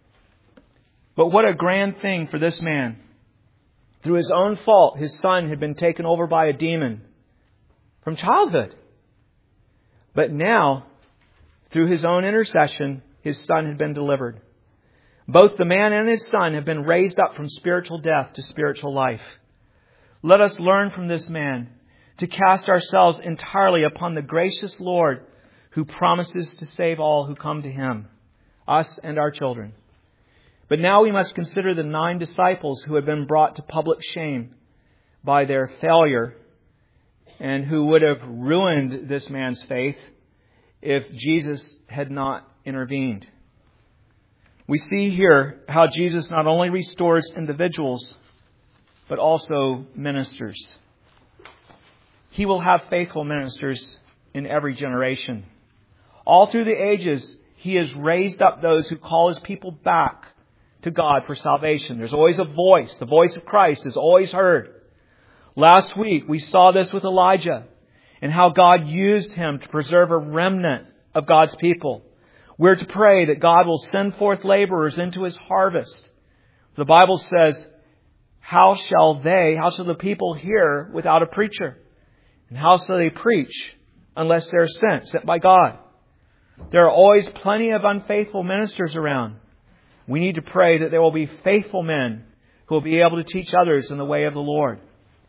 But what a grand thing for this man. Through his own fault, his son had been taken over by a demon from childhood. But now, through his own intercession, his son had been delivered. Both the man and his son have been raised up from spiritual death to spiritual life. Let us learn from this man to cast ourselves entirely upon the gracious Lord who promises to save all who come to Him, us and our children. But now we must consider the 9 disciples who have been brought to public shame by their failure and who would have ruined this man's faith if Jesus had not intervened. We see here how Jesus not only restores individuals, but also ministers. He will have faithful ministers in every generation. All through the ages, He has raised up those who call His people back to God for salvation. There's always a voice. The voice of Christ is always heard. Last week, we saw this with Elijah and how God used him to preserve a remnant of God's people. We're to pray that God will send forth laborers into His harvest. The Bible says, how shall the people hear without a preacher? And how shall they preach unless they're sent by God? There are always plenty of unfaithful ministers around. We need to pray that there will be faithful men who will be able to teach others in the way of the Lord.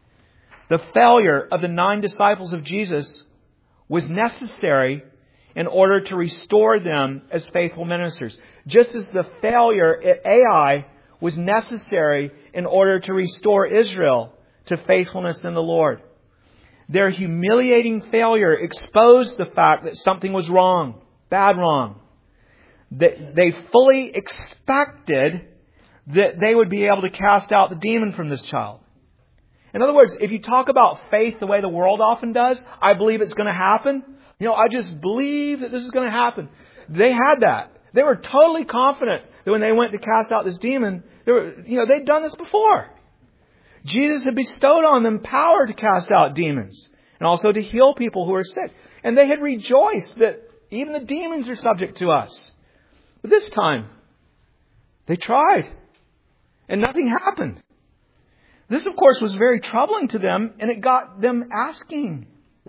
The failure of the 9 disciples of Jesus was necessary in order to restore them as faithful ministers. Just as the failure at Ai was necessary in order to restore Israel to faithfulness in the Lord. Their humiliating failure exposed the fact that something was wrong, bad wrong. They fully expected that they would be able to cast out the demon from this child. In other words, if you talk about faith the way the world often does, I believe it's going to happen. I just believe that this is going to happen. They had that. They were totally confident that when they went to cast out this demon, they'd done this before. Jesus had bestowed on them power to cast out demons and also to heal people who are sick. And they had rejoiced that even the demons are subject to us. But this time, they tried and nothing happened. This, of course, was very troubling to them, and it got them asking,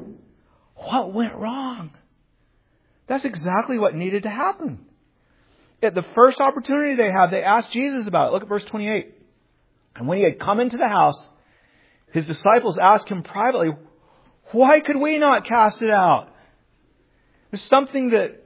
what went wrong? That's exactly what needed to happen. At the first opportunity they had, they asked Jesus about it. Look at verse 28. And when He had come into the house, His disciples asked Him privately, why could we not cast it out? It's something that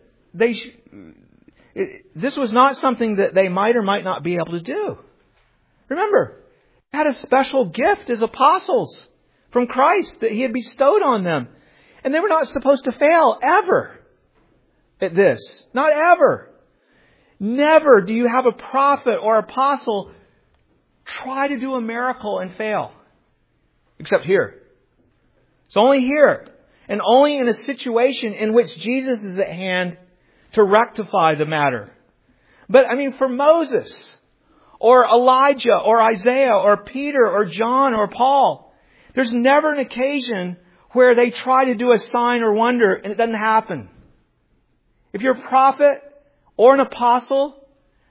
this was not something that they might or might not be able to do. Remember, they had a special gift as apostles from Christ that He had bestowed on them. And they were not supposed to fail ever at this. Not ever. Never do you have a prophet or apostle try to do a miracle and fail. Except here. It's only here. And only in a situation in which Jesus is at hand to rectify the matter. But for Moses or Elijah or Isaiah or Peter or John or Paul, there's never an occasion where they try to do a sign or wonder and it doesn't happen. If you're a prophet or an apostle,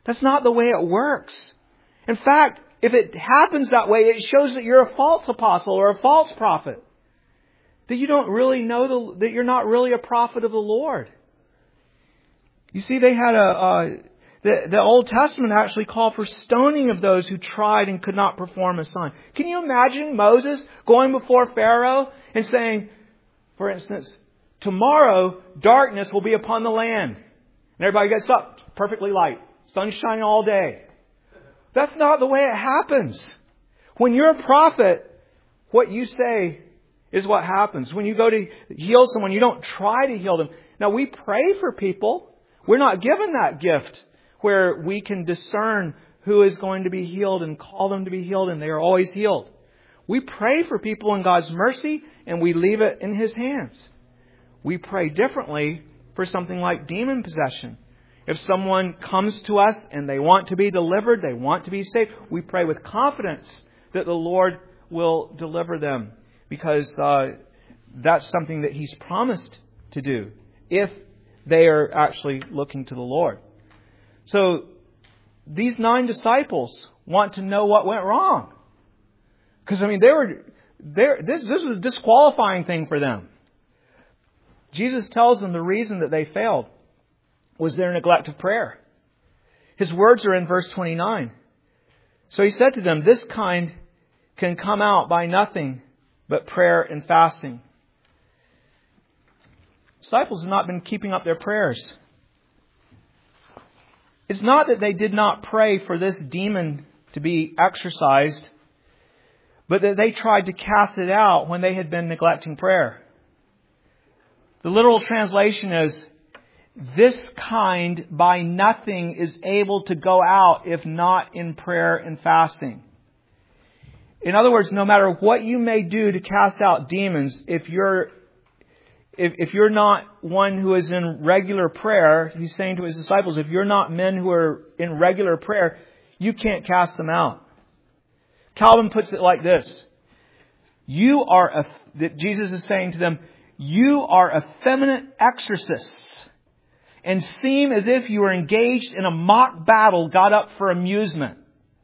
That's not the way it works. In fact, if it happens that way, it shows that you're a false apostle or a false prophet. That you don't really know that you're not really a prophet of the Lord. You see, they had the Old Testament actually called for stoning of those who tried and could not perform a sign. Can you imagine Moses going before Pharaoh and saying, for instance, tomorrow darkness will be upon the land. And everybody gets up, perfectly light, sun shining all day. That's not the way it happens. When you're a prophet, what you say is what happens. When you go to heal someone, you don't try to heal them. Now, we pray for people. We're not given that gift where we can discern who is going to be healed and call them to be healed, and they are always healed. We pray for people in God's mercy, and we leave it in His hands. We pray differently for something like demon possession. If someone comes to us and they want to be delivered, they want to be saved, we pray with confidence that the Lord will deliver them, because that's something that He's promised to do if they are actually looking to the Lord. So these 9 disciples want to know what went wrong, because this was a disqualifying thing for them. Jesus tells them the reason that they failed was their neglect of prayer. His words are in verse 29. So He said to them, "This kind can come out by nothing but prayer and fasting." Disciples have not been keeping up their prayers. It's not that they did not pray for this demon to be exorcised, but that they tried to cast it out when they had been neglecting prayer. The literal translation is, "This kind by nothing is able to go out if not in prayer and fasting." In other words, no matter what you may do to cast out demons, if you're not one who is in regular prayer, He's saying to His disciples, if you're not men who are in regular prayer, you can't cast them out. Calvin puts it like this. Jesus is saying to them, "You are effeminate exorcists and seem as if you are engaged in a mock battle got up for amusement.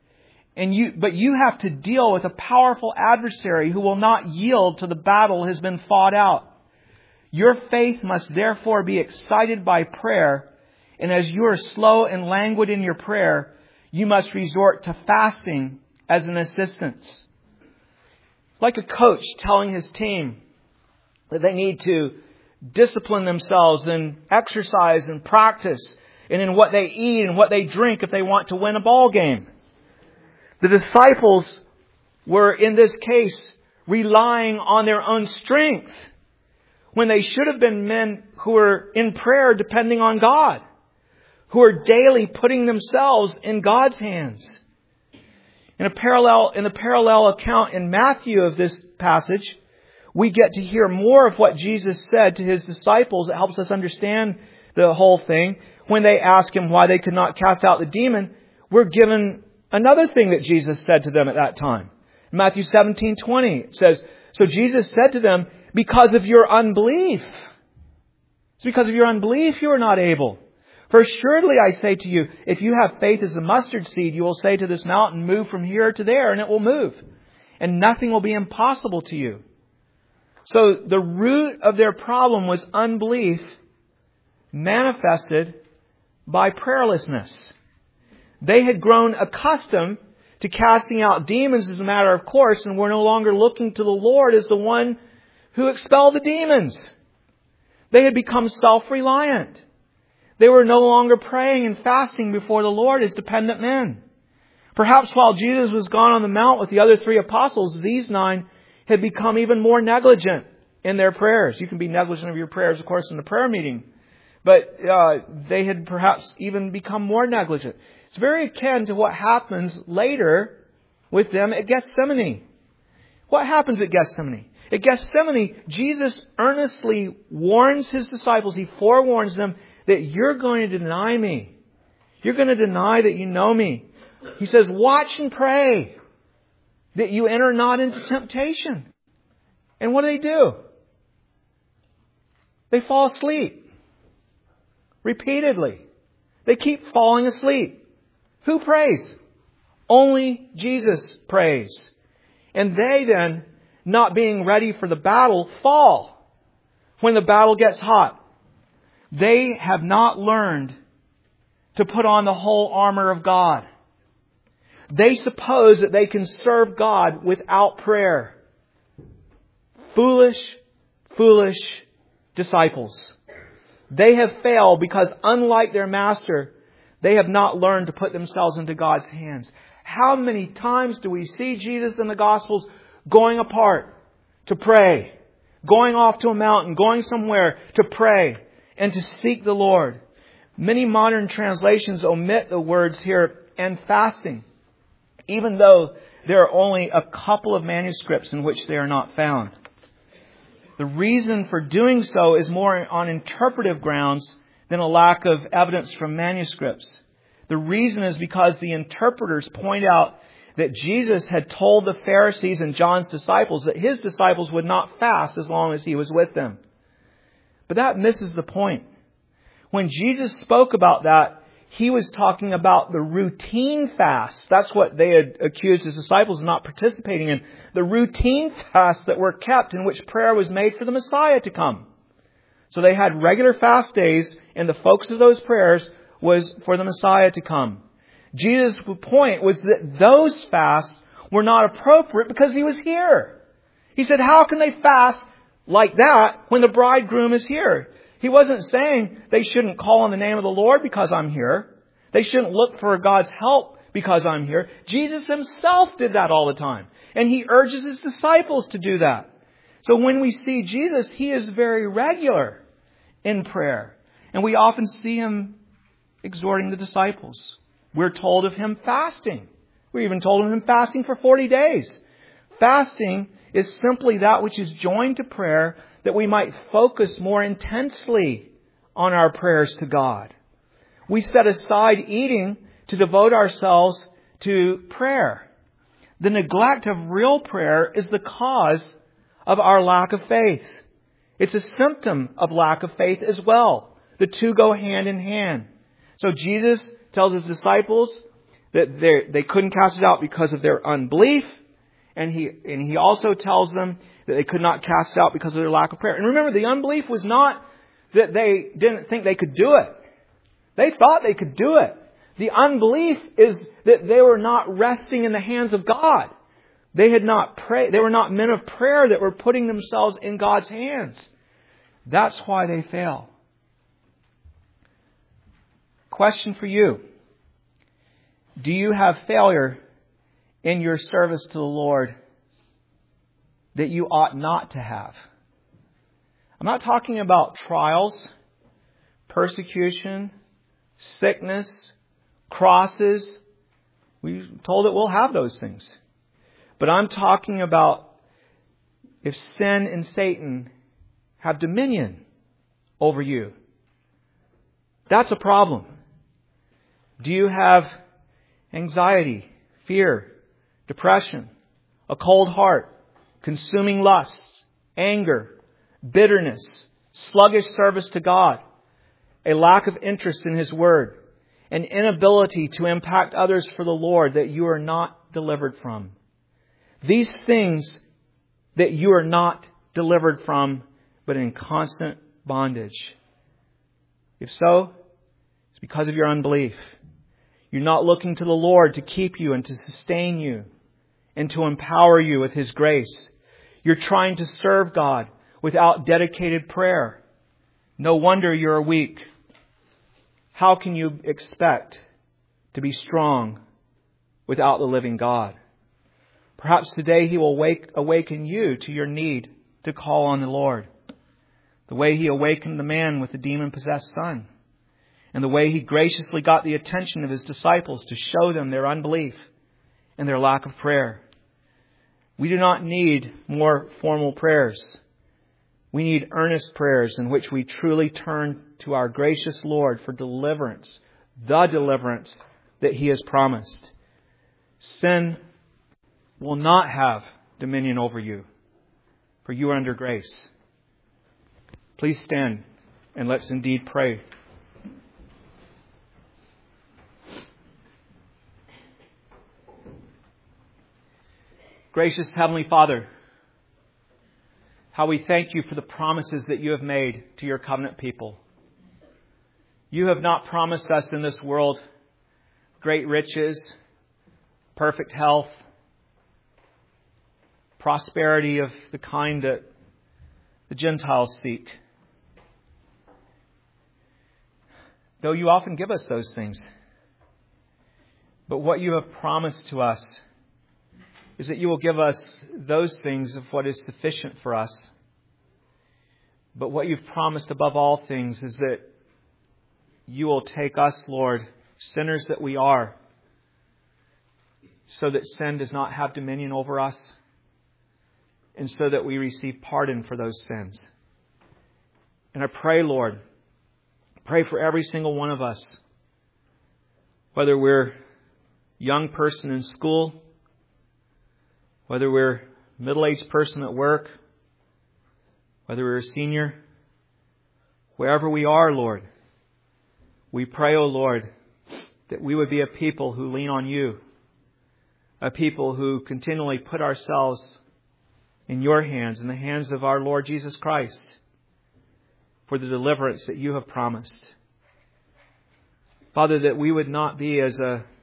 But you have to deal with a powerful adversary who will not yield till the battle has been fought out. Your faith must therefore be excited by prayer, and as you are slow and languid in your prayer, you must resort to fasting as an assistance." It's like a coach telling his team that they need to discipline themselves and exercise and practice and in what they eat and what they drink if they want to win a ball game. The disciples were, in this case, relying on their own strength when they should have been men who were in prayer depending on God, who are daily putting themselves in God's hands. In the parallel account in Matthew of this passage, we get to hear more of what Jesus said to His disciples. It helps us understand the whole thing. When they ask Him why they could not cast out the demon, we're given another thing that Jesus said to them at that time. In Matthew 17:20, it says, "So Jesus said to them, because of your unbelief. It's because of your unbelief you are not able. For assuredly I say to you, if you have faith as a mustard seed, you will say to this mountain, move from here to there, and it will move. And nothing will be impossible to you." So the root of their problem was unbelief manifested by prayerlessness. They had grown accustomed to casting out demons as a matter of course, and were no longer looking to the Lord as the one who expelled the demons. They had become self-reliant. They were no longer praying and fasting before the Lord as dependent men. Perhaps while Jesus was gone on the mount with the other 3 apostles, these 9 had become even more negligent in their prayers. You can be negligent of your prayers, of course, in the prayer meeting. But they had perhaps even become more negligent. It's very akin to what happens later with them at Gethsemane. What happens at Gethsemane? At Gethsemane, Jesus earnestly warns His disciples. He forewarns them that you're going to deny me. You're going to deny that you know me. He says, watch and pray that you enter not into temptation. And what do? They fall asleep. Repeatedly. They keep falling asleep. Who prays? Only Jesus prays. And they then, not being ready for the battle, fall when the battle gets hot. They have not learned to put on the whole armor of God. They suppose that they can serve God without prayer. Foolish, foolish disciples. They have failed because, unlike their master, they have not learned to put themselves into God's hands. How many times do we see Jesus in the Gospels going apart to pray, going off to a mountain, going somewhere to pray and to seek the Lord? Many modern translations omit the words here, and fasting, even though there are only a couple of manuscripts in which they are not found. The reason for doing so is more on interpretive grounds than a lack of evidence from manuscripts. The reason is because the interpreters point out that Jesus had told the Pharisees and John's disciples that his disciples would not fast as long as he was with them. But that misses the point. When Jesus spoke about that, he was talking about the routine fast. That's what they had accused his disciples of not participating in. The routine fasts that were kept in which prayer was made for the Messiah to come. So they had regular fast days, and the focus of those prayers was for the Messiah to come. Jesus' point was that those fasts were not appropriate because he was here. He said, how can they fast like that when the bridegroom is here? He wasn't saying they shouldn't call on the name of the Lord because I'm here. They shouldn't look for God's help because I'm here. Jesus himself did that all the time. And he urges his disciples to do that. So when we see Jesus, he is very regular in prayer. And we often see him exhorting the disciples. We're told of him fasting. We're even told of him fasting for 40 days. Fasting is simply that which is joined to prayer, that we might focus more intensely on our prayers to God. We set aside eating to devote ourselves to prayer. The neglect of real prayer is the cause of our lack of faith. It's a symptom of lack of faith as well. The two go hand in hand. So Jesus tells his disciples that they couldn't cast it out because of their unbelief. And he also tells them that they could not cast it out because of their lack of prayer. And remember, the unbelief was not that they didn't think they could do it. They thought they could do it. The unbelief is that they were not resting in the hands of God. They had not prayed. They were not men of prayer that were putting themselves in God's hands. That's why they fail. Question for you. Do you have failure in your service to the Lord that you ought not to have? I'm not talking about trials, persecution, sickness, crosses. We're told that we'll have those things. But I'm talking about if sin and Satan have dominion over you. That's a problem. Do you have anxiety, fear, depression, a cold heart, consuming lusts, anger, bitterness, sluggish service to God, a lack of interest in His Word, an inability to impact others for the Lord that you are not delivered from? These things that you are not delivered from, but in constant bondage. If so, it's because of your unbelief. You're not looking to the Lord to keep you and to sustain you and to empower you with His grace. You're trying to serve God without dedicated prayer. No wonder you're weak. How can you expect to be strong without the living God? Perhaps today He will awaken you to your need to call on the Lord. The way He awakened the man with the demon-possessed son. And the way He graciously got the attention of His disciples to show them their unbelief and their lack of prayer. We do not need more formal prayers. We need earnest prayers in which we truly turn to our gracious Lord for deliverance, the deliverance that He has promised. Sin will not have dominion over you, for you are under grace. Please stand and let's indeed pray. Gracious Heavenly Father, how we thank you for the promises that you have made to your covenant people. You have not promised us in this world great riches, perfect health, prosperity of the kind that the Gentiles seek. Though you often give us those things. But what you have promised to us is that you will give us those things of what is sufficient for us. But what you've promised above all things is that you will take us, Lord, sinners that we are, so that sin does not have dominion over us, and so that we receive pardon for those sins. And I pray, Lord, pray for every single one of us, whether we're a young person in school, whether we're a middle-aged person at work, whether we're a senior, wherever we are, Lord, we pray, O Lord, that we would be a people who lean on you, a people who continually put ourselves in your hands, in the hands of our Lord Jesus Christ, for the deliverance that you have promised. Father, that we would not be as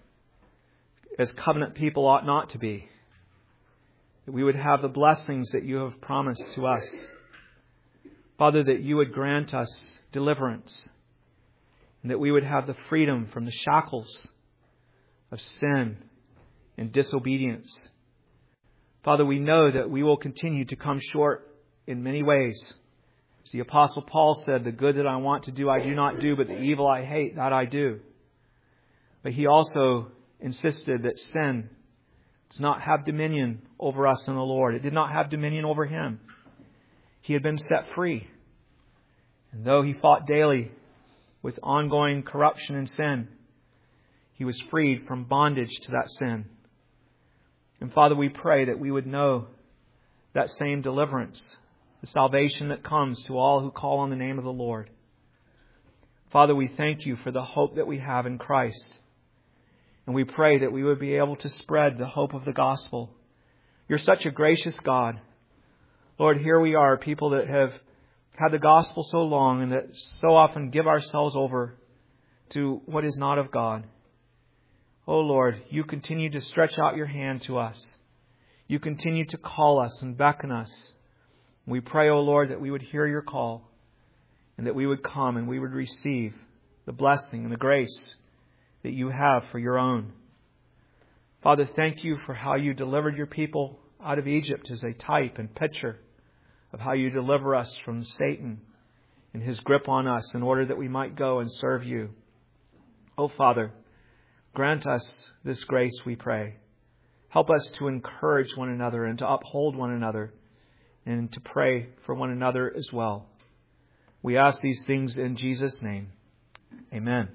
covenant people ought not to be. That we would have the blessings that you have promised to us. Father, that you would grant us deliverance. And that we would have the freedom from the shackles of sin and disobedience. Father, we know that we will continue to come short in many ways. As the Apostle Paul said, the good that I want to do, I do not do, but the evil I hate, that I do. But he also insisted that sin does not have dominion over us in the Lord. It did not have dominion over him. He had been set free. And though he fought daily with ongoing corruption and sin, he was freed from bondage to that sin. And Father, we pray that we would know that same deliverance, the salvation that comes to all who call on the name of the Lord. Father, we thank you for the hope that we have in Christ. And we pray that we would be able to spread the hope of the gospel. You're such a gracious God. Lord, here we are, people that have had the gospel so long and that so often give ourselves over to what is not of God. Oh Lord, you continue to stretch out your hand to us. You continue to call us and beckon us. We pray, oh Lord, that we would hear your call and that we would come and we would receive the blessing and the grace that you have for your own. Father, thank you for how you delivered your people out of Egypt as a type and picture of how you deliver us from Satan and his grip on us in order that we might go and serve you. Oh Father, grant us this grace, we pray. Help us to encourage one another and to uphold one another and to pray for one another as well. We ask these things in Jesus' name. Amen.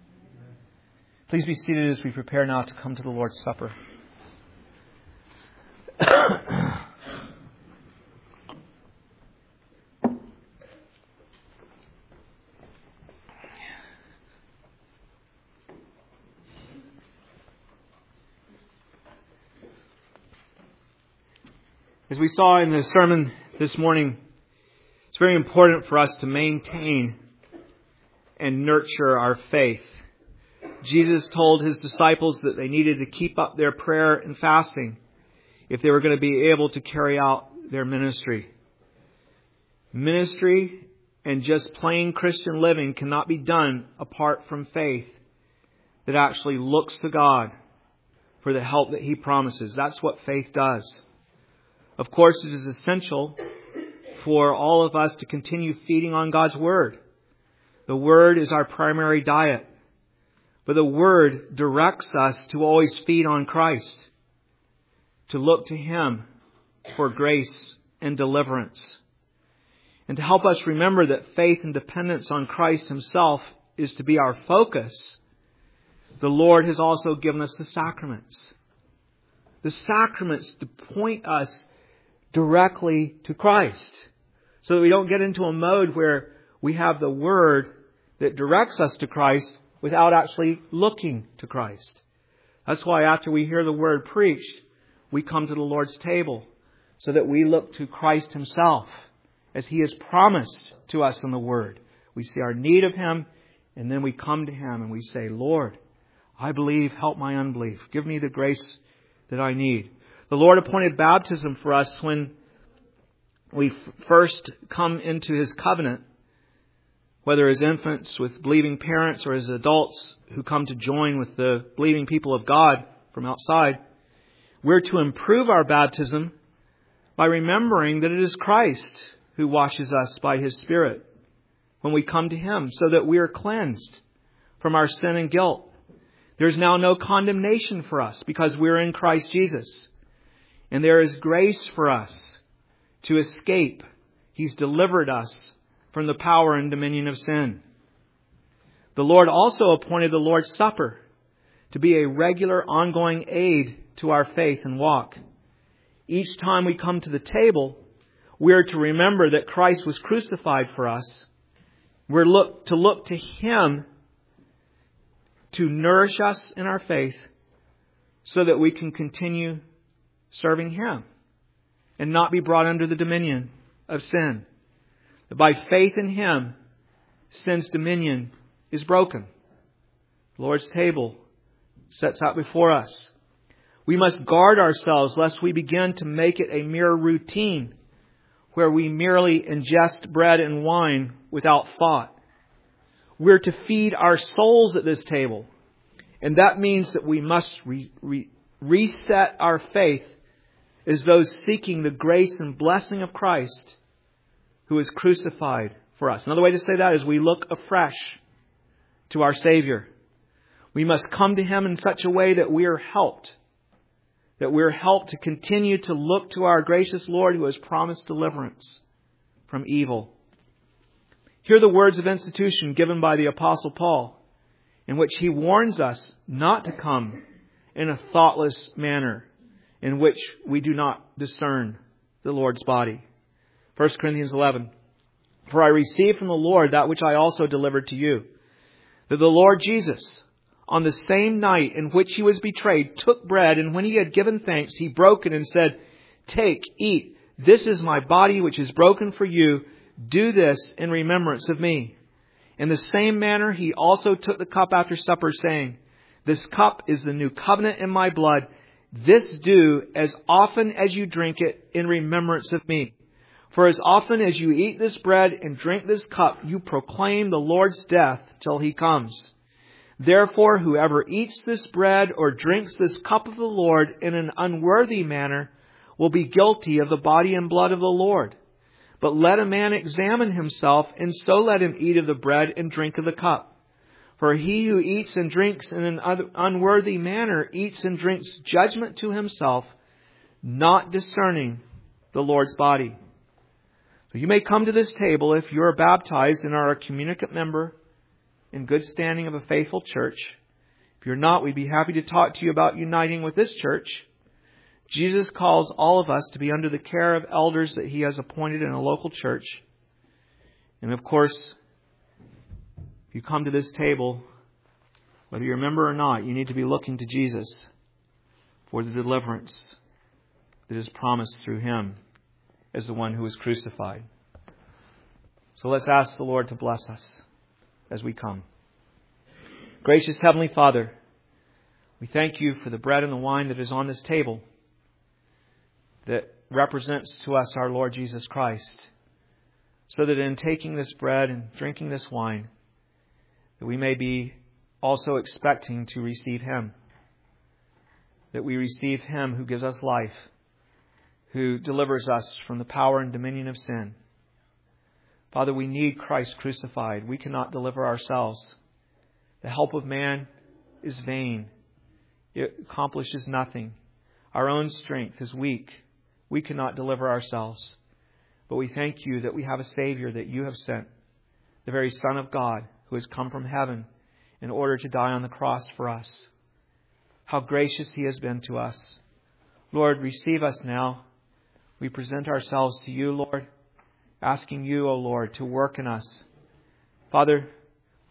Please be seated as we prepare now to come to the Lord's Supper. As we saw in the sermon this morning, it's very important for us to maintain and nurture our faith. Jesus told his disciples that they needed to keep up their prayer and fasting if they were going to be able to carry out their ministry. Ministry and just plain Christian living cannot be done apart from faith that actually looks to God for the help that he promises. That's what faith does. Of course, it is essential for all of us to continue feeding on God's Word. The Word is our primary diet. But the Word directs us to always feed on Christ, to look to him for grace and deliverance. And to help us remember that faith and dependence on Christ himself is to be our focus, the Lord has also given us the sacraments. The sacraments to point us directly to Christ, so that we don't get into a mode where we have the Word that directs us to Christ without actually looking to Christ. That's why after we hear the Word preached, we come to the Lord's table so that we look to Christ Himself as He has promised to us in the Word. We see our need of Him, and then we come to Him and we say, Lord, I believe, help my unbelief. Give me the grace that I need. The Lord appointed baptism for us when we first come into His covenant, whether as infants with believing parents or as adults who come to join with the believing people of God from outside. We're to improve our baptism by remembering that it is Christ who washes us by His Spirit when we come to Him, so that we are cleansed from our sin and guilt. There's now no condemnation for us because we're in Christ Jesus. And there is grace for us to escape. He's delivered us from the power and dominion of sin. The Lord also appointed the Lord's Supper to be a regular, ongoing aid to our faith and walk. Each time we come to the table, we are to remember that Christ was crucified for us. We're to look to Him to nourish us in our faith so that we can continue serving Him and not be brought under the dominion of sin. That by faith in Him, sin's dominion is broken. The Lord's table sets out before us. We must guard ourselves lest we begin to make it a mere routine where we merely ingest bread and wine without thought. We're to feed our souls at this table. And that means that we must reset our faith as those seeking the grace and blessing of Christ who is crucified for us. Another way to say that is we look afresh to our Savior. We must come to Him in such a way that we are helped. That we're helped to continue to look to our gracious Lord who has promised deliverance from evil. Hear the words of institution given by the Apostle Paul, in which he warns us not to come in a thoughtless manner in which we do not discern the Lord's body. 1 Corinthians 11. For I received from the Lord that which I also delivered to you, that the Lord Jesus, on the same night in which He was betrayed, took bread, and when He had given thanks, He broke it and said, Take, eat, this is my body which is broken for you. Do this in remembrance of me. In the same manner, He also took the cup after supper, saying, This cup is the new covenant in my blood. This do as often as you drink it in remembrance of me. For as often as you eat this bread and drink this cup, you proclaim the Lord's death till He comes. Therefore, whoever eats this bread or drinks this cup of the Lord in an unworthy manner will be guilty of the body and blood of the Lord. But let a man examine himself, and so let him eat of the bread and drink of the cup. For he who eats and drinks in an unworthy manner eats and drinks judgment to himself, not discerning the Lord's body. So you may come to this table if you are baptized and are a communicant member in good standing of a faithful church. If you're not, we'd be happy to talk to you about uniting with this church. Jesus calls all of us to be under the care of elders that He has appointed in a local church. And of course, if you come to this table, whether you're a member or not, you need to be looking to Jesus for the deliverance that is promised through Him as the one who was crucified. So let's ask the Lord to bless us as we come. Gracious Heavenly Father, we thank You for the bread and the wine that is on this table that represents to us our Lord Jesus Christ, so that in taking this bread and drinking this wine, that we may be also expecting to receive Him, that we receive Him who gives us life, who delivers us from the power and dominion of sin. Father, we need Christ crucified. We cannot deliver ourselves. The help of man is vain. It accomplishes nothing. Our own strength is weak. We cannot deliver ourselves. But we thank You that we have a Savior that You have sent, the very Son of God, who has come from heaven in order to die on the cross for us. How gracious He has been to us. Lord, receive us now. We present ourselves to You, Lord, asking You, O Lord, to work in us. Father,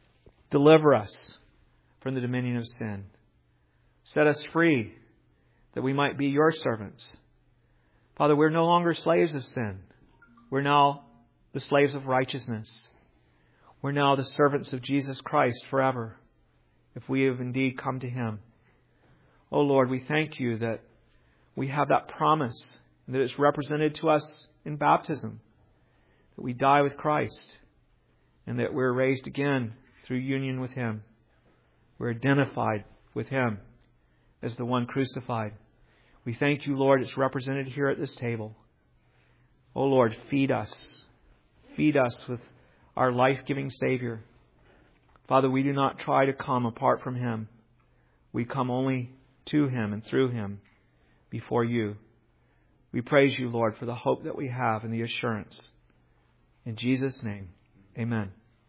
deliver us from the dominion of sin. Set us free that we might be your servants. Father, we're no longer slaves of sin. We're now the slaves of righteousness. We're now the servants of Jesus Christ forever, if we have indeed come to Him. Oh Lord, we thank You that we have that promise, and that it's represented to us in baptism, that we die with Christ, and that we're raised again through union with Him. We're identified with Him as the one crucified. We thank You, Lord, it's represented here at this table. Oh Lord, feed us. Feed us with our life-giving Savior. Father, we do not try to come apart from Him. We come only to Him and through Him before You. We praise You, Lord, for the hope that we have and the assurance. In Jesus' name, amen.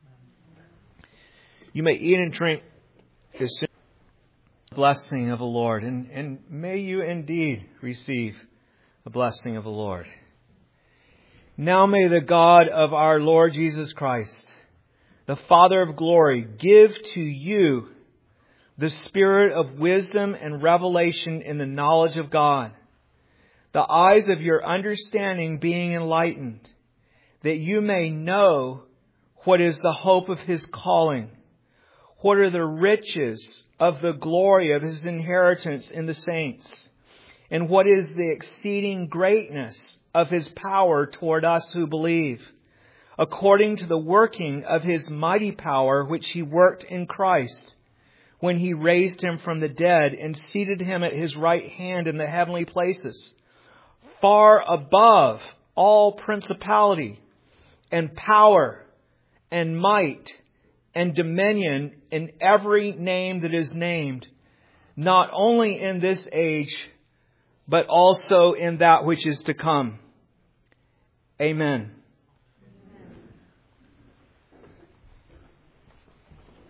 You may eat and drink this blessing of the Lord, and may you indeed receive the blessing of the Lord. Now may the God of our Lord Jesus Christ, the Father of glory, give to you the spirit of wisdom and revelation in the knowledge of God, the eyes of your understanding being enlightened, that you may know what is the hope of His calling, what are the riches of the glory of His inheritance in the saints, and what is the exceeding greatness of His power toward us who believe, according to the working of His mighty power which He worked in Christ, when He raised Him from the dead and seated Him at His right hand in the heavenly places, far above all principality and power and might and dominion in every name that is named, not only in this age, but also in that which is to come. Amen.